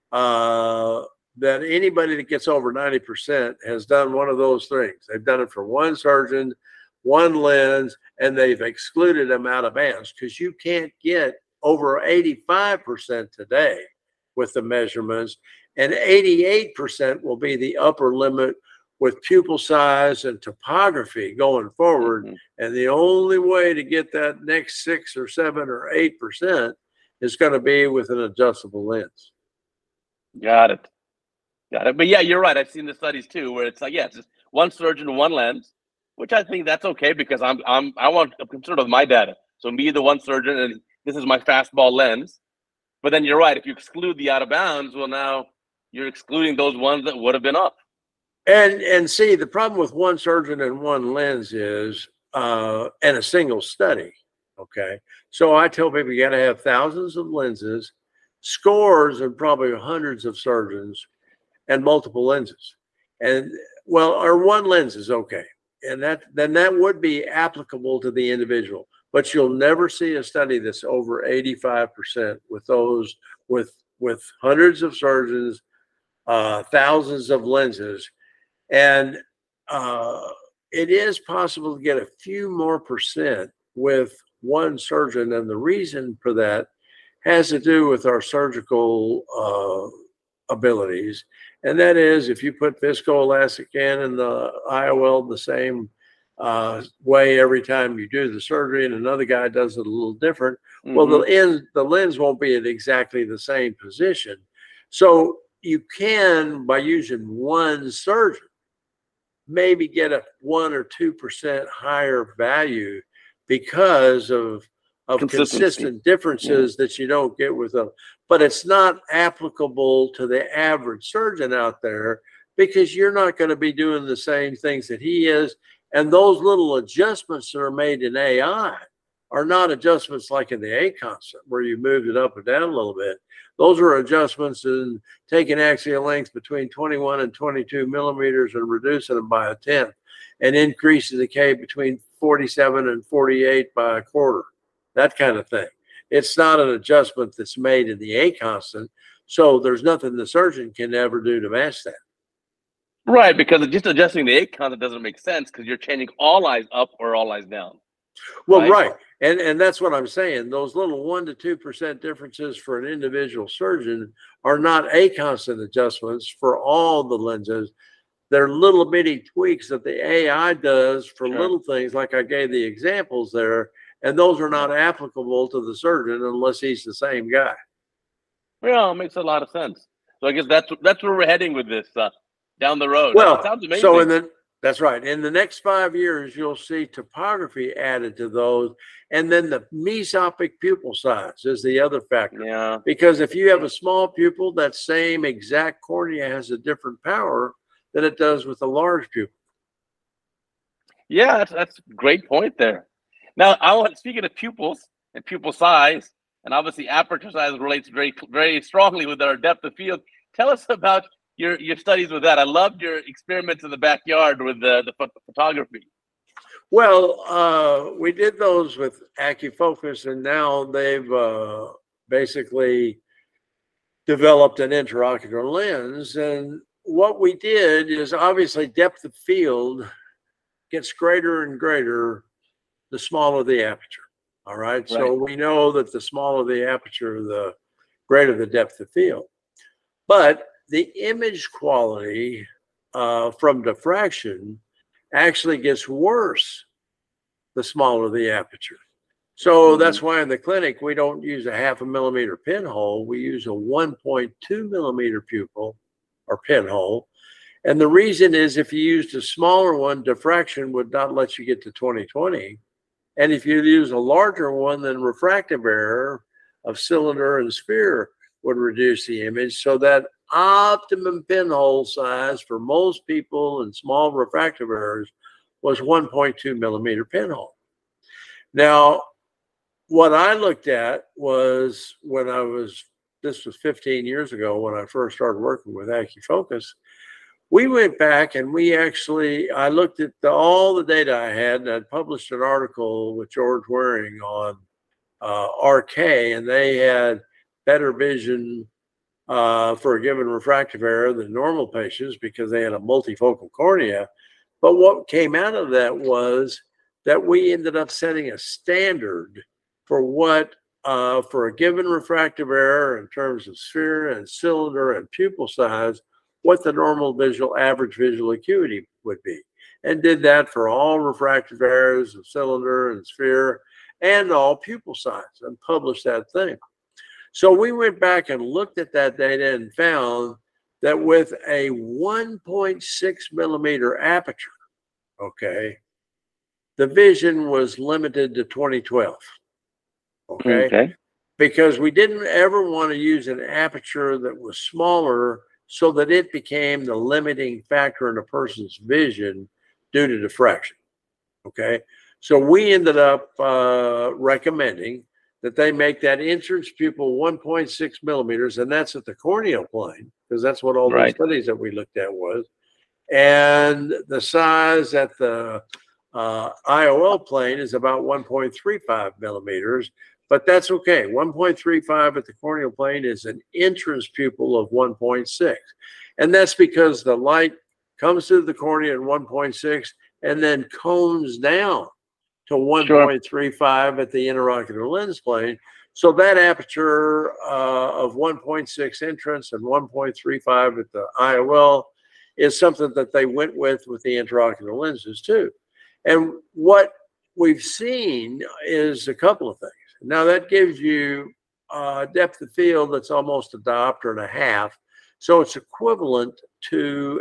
that anybody that gets over 90% has done one of those things. They've done it for one surgeon, one lens, and they've excluded them out of bounds, because you can't get over 85% today with the measurements, and 88% will be the upper limit with pupil size and topography going forward. And the only way to get that next 6 or 7 or 8% is going to be with an adjustable lens. Got it. But yeah, you're right. I've seen the studies too, where it's like, yeah, it's just one surgeon, one lens, which I think that's okay, because I'm concerned with my data. So me, the one surgeon, and this is my fastball lens. But then you're right. If you exclude the out of bounds, well, now you're excluding those ones that would have been up. And see, the problem with one surgeon and one lens is, and a single study. Okay. So I tell people you got to have thousands of lenses, scores and probably hundreds of surgeons, and multiple lenses. And well, or one lens is okay. And then that would be applicable to the individual. But you'll never see a study that's over 85% with those, with hundreds of surgeons, thousands of lenses. And it is possible to get a few more percent with one surgeon. And the reason for that has to do with our surgical abilities. And that is, if you put viscoelastic in the IOL the same way every time you do the surgery, and another guy does it a little different, well, the lens won't be at exactly the same position. So you can, by using one surgeon, maybe get a 1 or 2% higher value because of consistent differences that you don't get with them. But it's not applicable to the average surgeon out there, because you're not going to be doing the same things that he is. And those little adjustments that are made in AI are not adjustments like in the A constant, where you moved it up or down a little bit. Those are adjustments in taking axial length between 21 and 22 millimeters and reducing them by 1/10, and increasing the K between 47 and 48 by 1/4, that kind of thing. It's not an adjustment that's made in the A constant. So there's nothing the surgeon can ever do to match that. Right, because just adjusting the A constant doesn't make sense, because you're changing all eyes up or all eyes down. Well, right. And that's what I'm saying. Those little 1 to 2% differences for an individual surgeon are not A constant adjustments for all the lenses. They're little bitty tweaks that the AI does for little things, like I gave the examples there. And those are not applicable to the surgeon unless he's the same guy. Yeah, it makes a lot of sense. So I guess that's where we're heading with this down the road. Well, that sounds amazing. So that's right. In the next 5 years, you'll see topography added to those. And then the mesopic pupil size is the other factor. Yeah. Because if you have a small pupil, that same exact cornea has a different power than it does with a large pupil. Yeah, that's a great point there. Now, speaking of pupils and pupil size, and obviously aperture size relates very, very strongly with our depth of field. Tell us about your studies with that. I loved your experiments in the backyard with the photography. Well, we did those with AcuFocus, and now they've basically developed an intraocular lens. And what we did is, obviously, depth of field gets greater and greater the smaller the aperture. All right. So we know that the smaller the aperture, the greater the depth of field. But the image quality from diffraction actually gets worse the smaller the aperture. So that's why in the clinic, we don't use a 0.5 millimeter pinhole. We use a 1.2 millimeter pupil or pinhole. And the reason is if you used a smaller one, diffraction would not let you get to 20/20. And if you use a larger one, then refractive error of cylinder and sphere would reduce the image. So that optimum pinhole size for most people in small refractive errors was 1.2 millimeter pinhole. Now, what I looked at was when this was 15 years ago when I first started working with AcuFocus, we went back and I looked at all the data I had, and I'd published an article with George Waring on RK, and they had better vision for a given refractive error than normal patients because they had a multifocal cornea. But what came out of that was that we ended up setting a standard for what, for a given refractive error in terms of sphere and cylinder and pupil size, what the normal average visual acuity would be, and did that for all refractive errors of cylinder and sphere and all pupil size, and published that thing. So we went back and looked at that data and found that with a 1.6 millimeter aperture, okay, the vision was limited to 20/12. Okay. Because we didn't ever want to use an aperture that was smaller so that it became the limiting factor in a person's vision due to diffraction. Okay. So we ended up recommending that they make that entrance pupil 1.6 millimeters, and that's at the corneal plane, because that's what all the studies that we looked at was. And the size at the IOL plane is about 1.35 millimeters, but that's okay. 1.35 at the corneal plane is an entrance pupil of 1.6. And that's because the light comes through the cornea at 1.6 and then cones down to 1.35 at the intraocular lens plane. So that aperture of 1.6 entrance and 1.35 at the IOL is something that they went with the intraocular lenses too. And what we've seen is a couple of things. Now that gives you a depth of field that's almost a diopter and a half. So it's equivalent to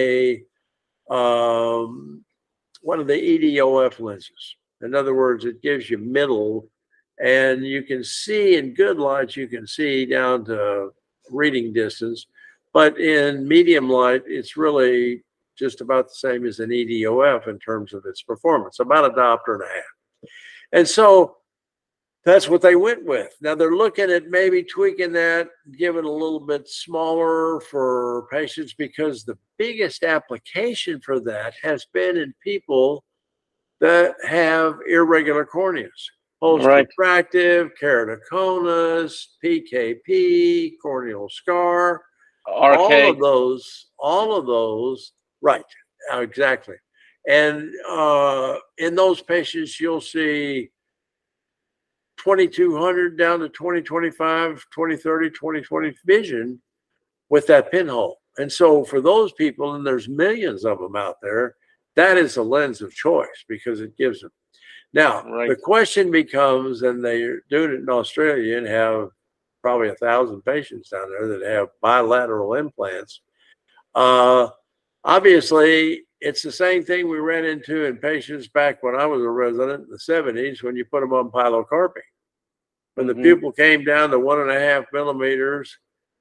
one of the EDOF lenses. In other words, it gives you middle, and you can see in good light, you can see down to reading distance, but in medium light, it's really just about the same as an EDOF in terms of its performance, about a diopter and a half. And so that's what they went with. Now they're looking at maybe tweaking that, giving a little bit smaller for patients, because the biggest application for that has been in people that have irregular corneas, post-refractive, keratoconus, PKP, corneal scar, all of those, right, exactly. And in those patients, you'll see 2200 down to 2025, 2030, 2020 vision with that pinhole. And so for those people, and there's millions of them out there, that is a lens of choice because it gives them. Now, the question becomes, and they're doing it in Australia and have probably 1,000 patients down there that have bilateral implants. Obviously, it's the same thing we ran into in patients back when I was a resident in the 70s when you put them on pilocarpine. When the pupil came down to 1.5 millimeters,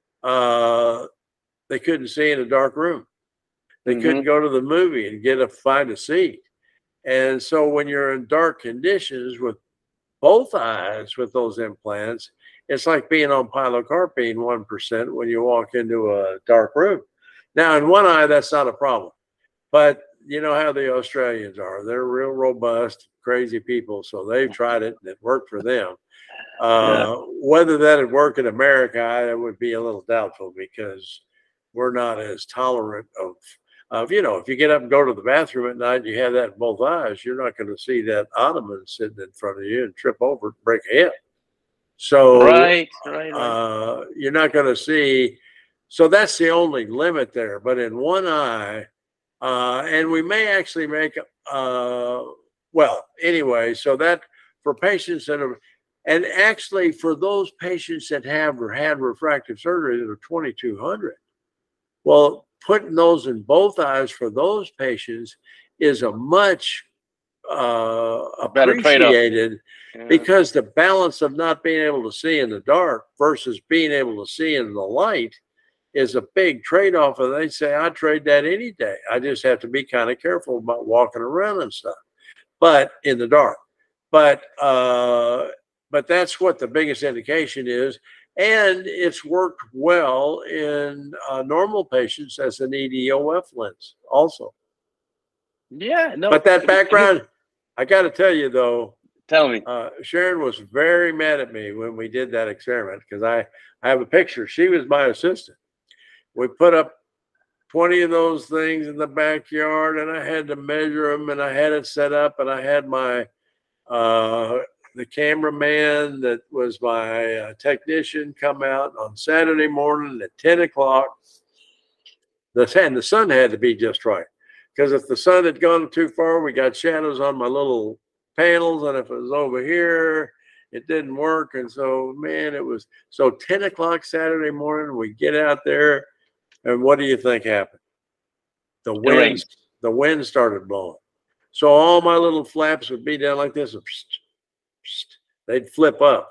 they couldn't see in a dark room. They couldn't go to the movie and find a seat. And so when you're in dark conditions with both eyes with those implants, it's like being on pilocarpine 1% when you walk into a dark room. Now, in one eye, that's not a problem. But you know how the Australians are. They're real robust, crazy people. So they've tried it and it worked for them. Whether that would work in America, I would be a little doubtful because we're not as tolerant of You know, if you get up and go to the bathroom at night and you have that in both eyes, you're not going to see that ottoman sitting in front of you and trip over and break a hip. So right. you're not going to see. So that's the only limit there. But in one eye, and we may actually make, well, anyway, so that for patients that are, and actually for those patients that have or had refractive surgery that are 2,200, well, putting those in both eyes for those patients is a much appreciated, because the balance of not being able to see in the dark versus being able to see in the light is a big trade-off. And they say, I trade that any day. I just have to be kind of careful about walking around and stuff, but in the dark. But that's what the biggest indication is. And it's worked well in normal patients as an EDOF lens also. Yeah, no. But that background, I got to tell you though, tell me. Sharon was very mad at me when we did that experiment, because I have a picture. She was my assistant. We put up 20 of those things in the backyard, and I had to measure them, and I had it set up, and I had my the cameraman that was my technician come out on Saturday morning at 10 o'clock. And the sun had to be just right, because if the sun had gone too far, we got shadows on my little panels, and if it was over here, it didn't work. And so, man, it was, so 10 o'clock Saturday morning, we get out there, and what do you think happened? The wind started blowing. So all my little flaps would be down like this, and they'd flip up.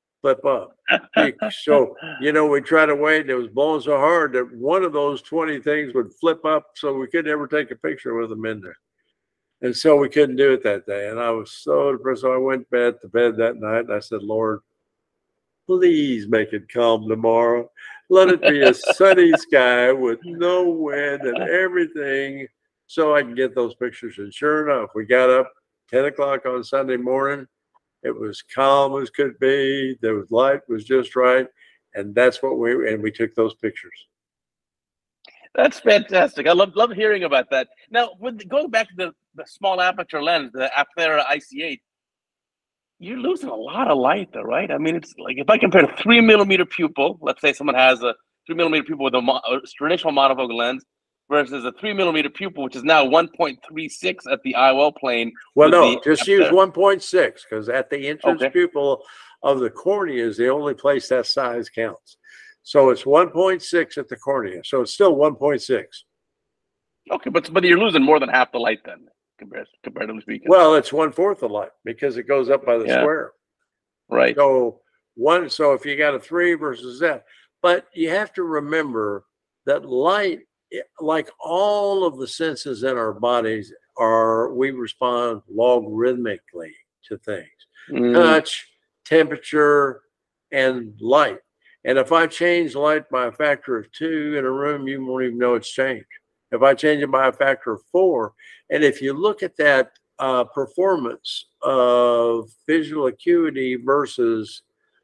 So, you know, we tried to wait, and it was blowing so hard that one of those 20 things would flip up, so we could never take a picture with them in there. And so we couldn't do it that day. And I was so depressed. So I went to bed that night, and I said, Lord, please make it calm tomorrow. Let it be a sunny sky with no wind and everything, so I can get those pictures. And sure enough, we got up 10 o'clock on Sunday morning. It was calm as could be. The light was just right. And that's what we took those pictures. That's fantastic. I love hearing about that. Now, going back to the small aperture lens, the Apthera IC8, you're losing a lot of light though, right? I mean, it's like, if I compare a 3 millimeter pupil, let's say someone has a 3 millimeter pupil with a traditional monofocal lens versus a 3 millimeter pupil, which is now 1.36 at the IOL plane. Well, no, just use 1.6, because at the entrance pupil of the cornea is the only place that size counts. So it's 1.6 at the cornea. So it's still 1.6. Okay, but you're losing more than half the light then, comparatively speaking. Well, it's 1/4 the light, because it goes up by the square. Right. So if you got a 3 versus that, but you have to remember that light, like all of the senses in our bodies, we respond logarithmically to things. Touch, temperature, and light. And if I change light by a factor of 2 in a room, you won't even know it's changed. If I change it by a factor of 4, and if you look at that performance of visual acuity versus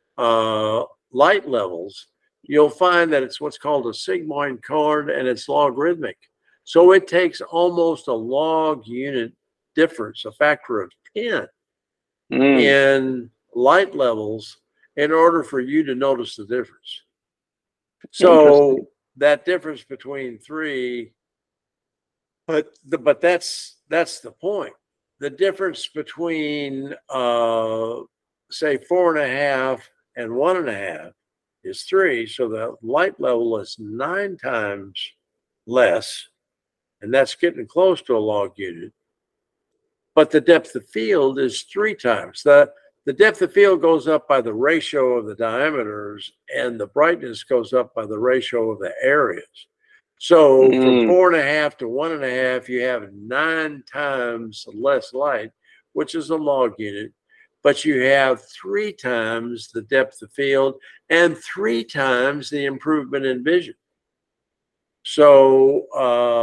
light levels, you'll find that it's what's called a sigmoid chord, and it's logarithmic. So it takes almost a log unit difference, a factor of 10 in light levels, in order for you to notice the difference. So that difference between 3, but that's the point. The difference between say 4.5 and 1.5 is 3. So the light level is 9 times less, and that's getting close to a log unit. But the depth of field is 3 times. The depth of field goes up by the ratio of the diameters, and the brightness goes up by the ratio of the areas. So from 4.5 to 1.5, you have 9 times less light, which is a log unit, but you have 3 times the depth of field and 3 times the improvement in vision. So,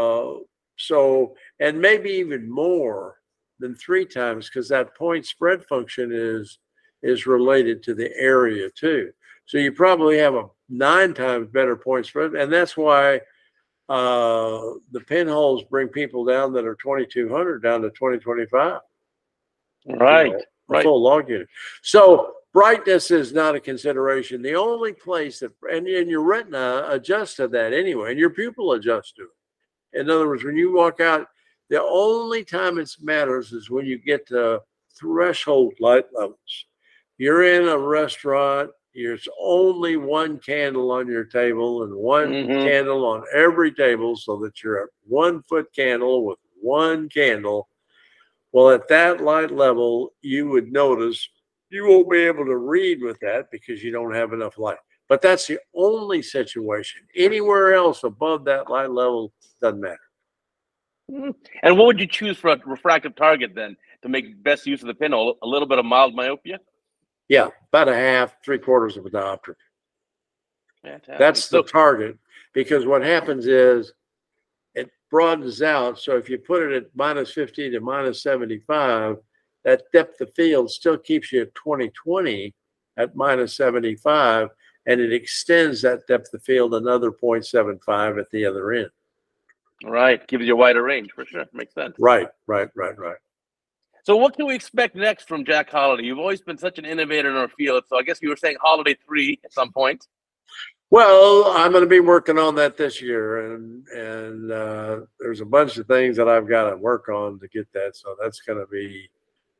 and maybe even more than 3 times, because that point spread function is related to the area too. So you probably have a 9 times better point spread, and that's why the pinholes bring people down that are 2200 down to 2025. Right. A Right. full log unit. So brightness is not a consideration. The only place that, and your retina adjusts to that anyway, and your pupil adjusts to it. In other words, when you walk out, the only time it matters is when you get to threshold light levels. You're in a restaurant, there's only one candle on your table and one candle on every table, so that you're at 1 foot candle with one candle. Well, at that light level, you would notice you won't be able to read with that because you don't have enough light. But that's the only situation. Anywhere else above that light level doesn't matter. And what would you choose for a refractive target then to make best use of the pinhole? A little bit of mild myopia? Yeah, about a half, 3/4 of a diopter. Fantastic. That's the target, because what happens is it broadens out. So if you put it at -50 to -75, that depth of field still keeps you at 20/20 at -75, and it extends that depth of field another 0.75 at the other end. Right. Gives you a wider range for sure. Makes sense. Right. So what can we expect next from Jack Holiday? You've always been such an innovator in our field. So I guess you were saying Holiday 3 at some point. Well, I'm going to be working on that this year, and there's a bunch of things that I've got to work on to get that. So that's going to be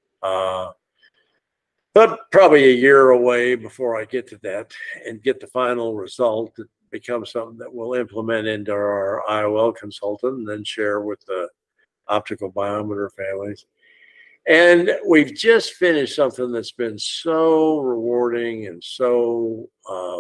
but probably a year away before I get to that and get the final result. It becomes something that we'll implement into our IOL consultant and then share with the optical biometer families. And we've just finished something that's been so rewarding and so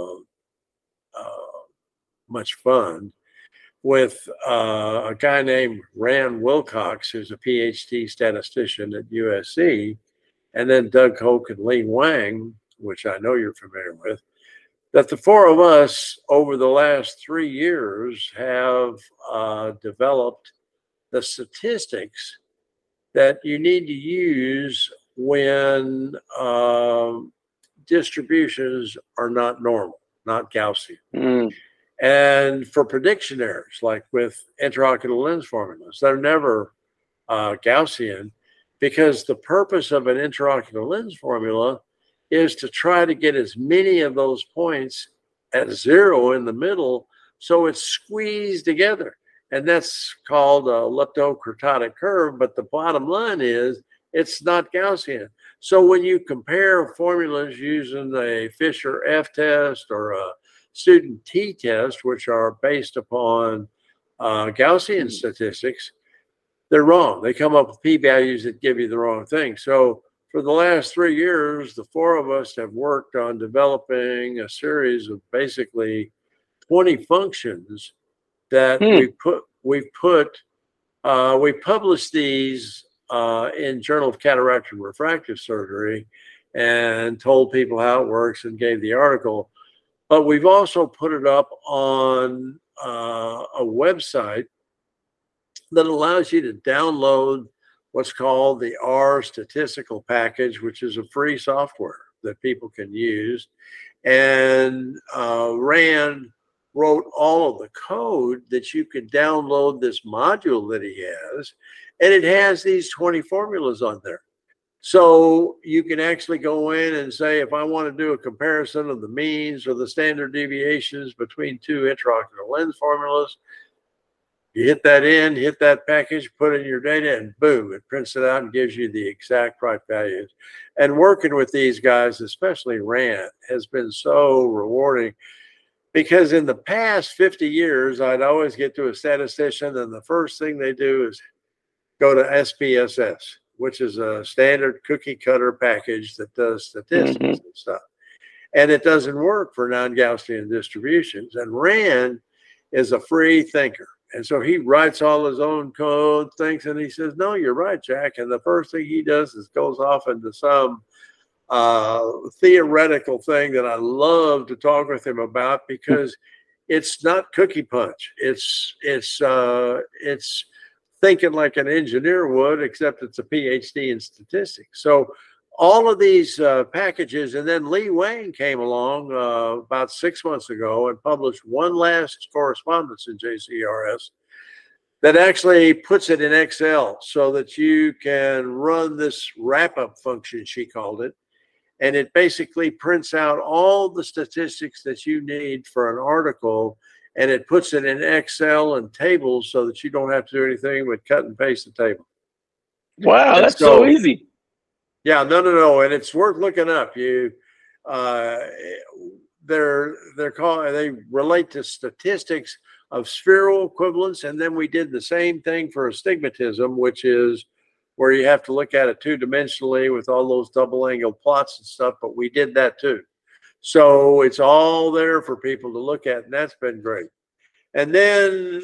much fun with a guy named Rand Wilcox, who's a PhD statistician at USC, and then Doug Hoke and Lee Wang, which I know you're familiar with, that the four of us over the last 3 years have developed the statistics that you need to use when distributions are not normal, not Gaussian. And for prediction errors, like with intraocular lens formulas, they're never Gaussian, because the purpose of an intraocular lens formula is to try to get as many of those points at zero in the middle, so it's squeezed together. And that's called a leptokurtotic curve, but the bottom line is it's not Gaussian. So when you compare formulas using a Fisher F test or a student T test, which are based upon Gaussian statistics, they're wrong. They come up with p-values that give you the wrong thing. So for the last 3 years, the four of us have worked on developing a series of basically 20 functions that we published these in Journal of Cataract and Refractive Surgery and told people how it works and gave the article. But we've also put it up on a website that allows you to download what's called the R statistical package, which is a free software that people can use. And Rand wrote all of the code that you could download this module that he has, and it has these 20 formulas on there. So you can actually go in and say, if I want to do a comparison of the means or the standard deviations between two intraocular lens formulas, you hit that in, hit that package, put in your data, and boom, it prints it out and gives you the exact right values. And working with these guys, especially Rand, has been so rewarding, because in the past 50 years, I'd always get to a statistician and the first thing they do is go to SPSS, which is a standard cookie cutter package that does statistics and stuff. And it doesn't work for non-Gaussian distributions. And Rand is a free thinker. And so he writes all his own code, thinks, and he says, no, you're right, Jack. And the first thing he does is goes off into some theoretical thing that I love to talk with him about, because it's not cookie punch. It's thinking like an engineer would, except it's a PhD in statistics. So all of these packages. And then Lee Wayne came along about 6 months ago and published one last correspondence in JCRS that actually puts it in Excel so that you can run this wrap-up function, she called it. And it basically prints out all the statistics that you need for an article, and it puts it in Excel and tables so that you don't have to do anything but cut and paste the table. Wow, And that's so easy. Yeah, no, and it's worth looking up. You, they're called. They relate to statistics of spheral equivalence, and then we did the same thing for astigmatism, which is where you have to look at it two-dimensionally with all those double-angle plots and stuff. But we did that too, so it's all there for people to look at, and that's been great. And then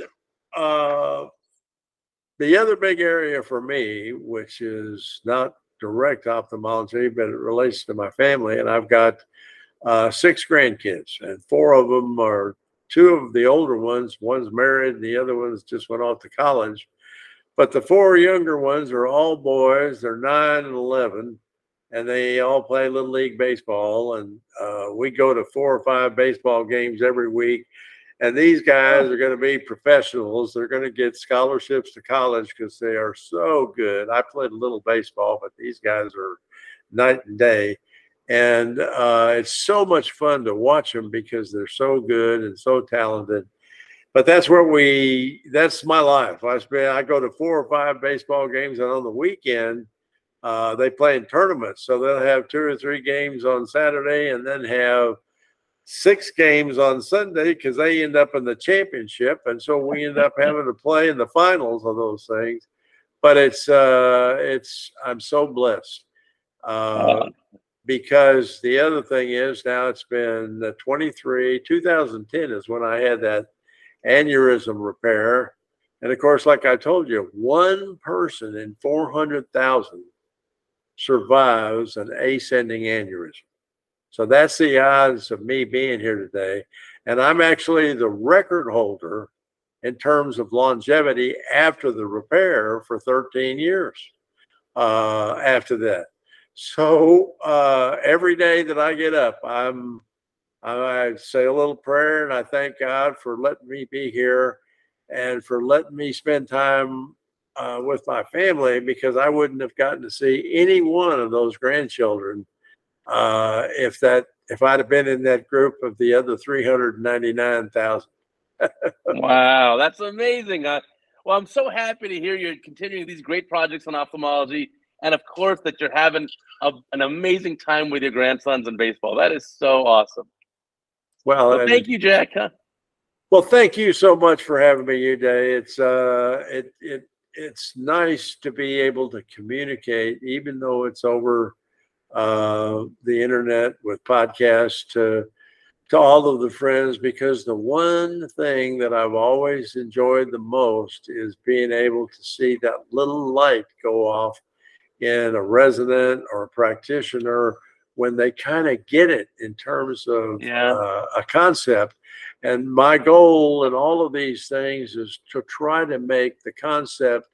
the other big area for me, which is not direct ophthalmology, but it relates to my family, and I've got 6 grandkids, and 4 of them are, 2 of the older ones, one's married, and the other ones just went off to college. But the 4 younger ones are all boys. They're 9 and 11, and they all play Little League baseball. And we go to 4 or 5 baseball games every week. And these guys are going to be professionals. They're going to get scholarships to college because they are so good. I played a little baseball, but these guys are night and day. And it's so much fun to watch them because they're so good and so talented. But that's my life. I go to 4 or 5 baseball games, and on the weekend, they play in tournaments. So they'll have 2 or 3 games on Saturday and then have 6 games on Sunday because they end up in the championship. And so we end up having to play in the finals of those things. But I'm so blessed. Because the other thing is, now it's been 2010 is when I had that aneurysm repair. And of course, like I told you, 1 person in 400,000 survives an ascending aneurysm. So that's the odds of me being here today. And I'm actually the record holder in terms of longevity after the repair for 13 years after that. So every day that I get up, I say a little prayer, and I thank God for letting me be here and for letting me spend time with my family, because I wouldn't have gotten to see any one of those grandchildren if I'd have been in that group of the other 399,000. Wow, that's amazing. Well, I'm so happy to hear you're continuing these great projects on ophthalmology. And of course, that you're having an amazing time with your grandsons in baseball. That is so awesome. Well, thank you, Jack. Well, thank you so much for having me, Uday. It's nice to be able to communicate, even though it's over the internet with podcasts, to all of the friends, because the one thing that I've always enjoyed the most is being able to see that little light go off in a resident or a practitioner when they kind of get it in terms of a concept. And my goal in all of these things is to try to make the concept,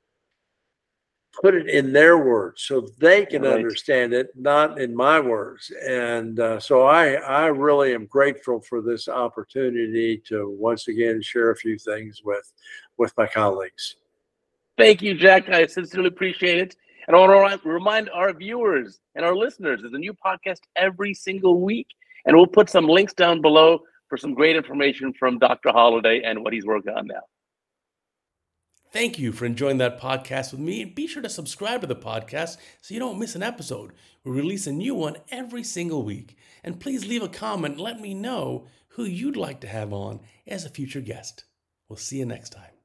put it in their words so they can understand it, not in my words. And so I really am grateful for this opportunity to once again share a few things with my colleagues. Thank you, Jack. I sincerely appreciate it. And I want to remind our viewers and our listeners, there's a new podcast every single week. And we'll put some links down below for some great information from Dr. Holliday and what he's working on now. Thank you for enjoying that podcast with me. And be sure to subscribe to the podcast so you don't miss an episode. We release a new one every single week. And please leave a comment and let me know who you'd like to have on as a future guest. We'll see you next time.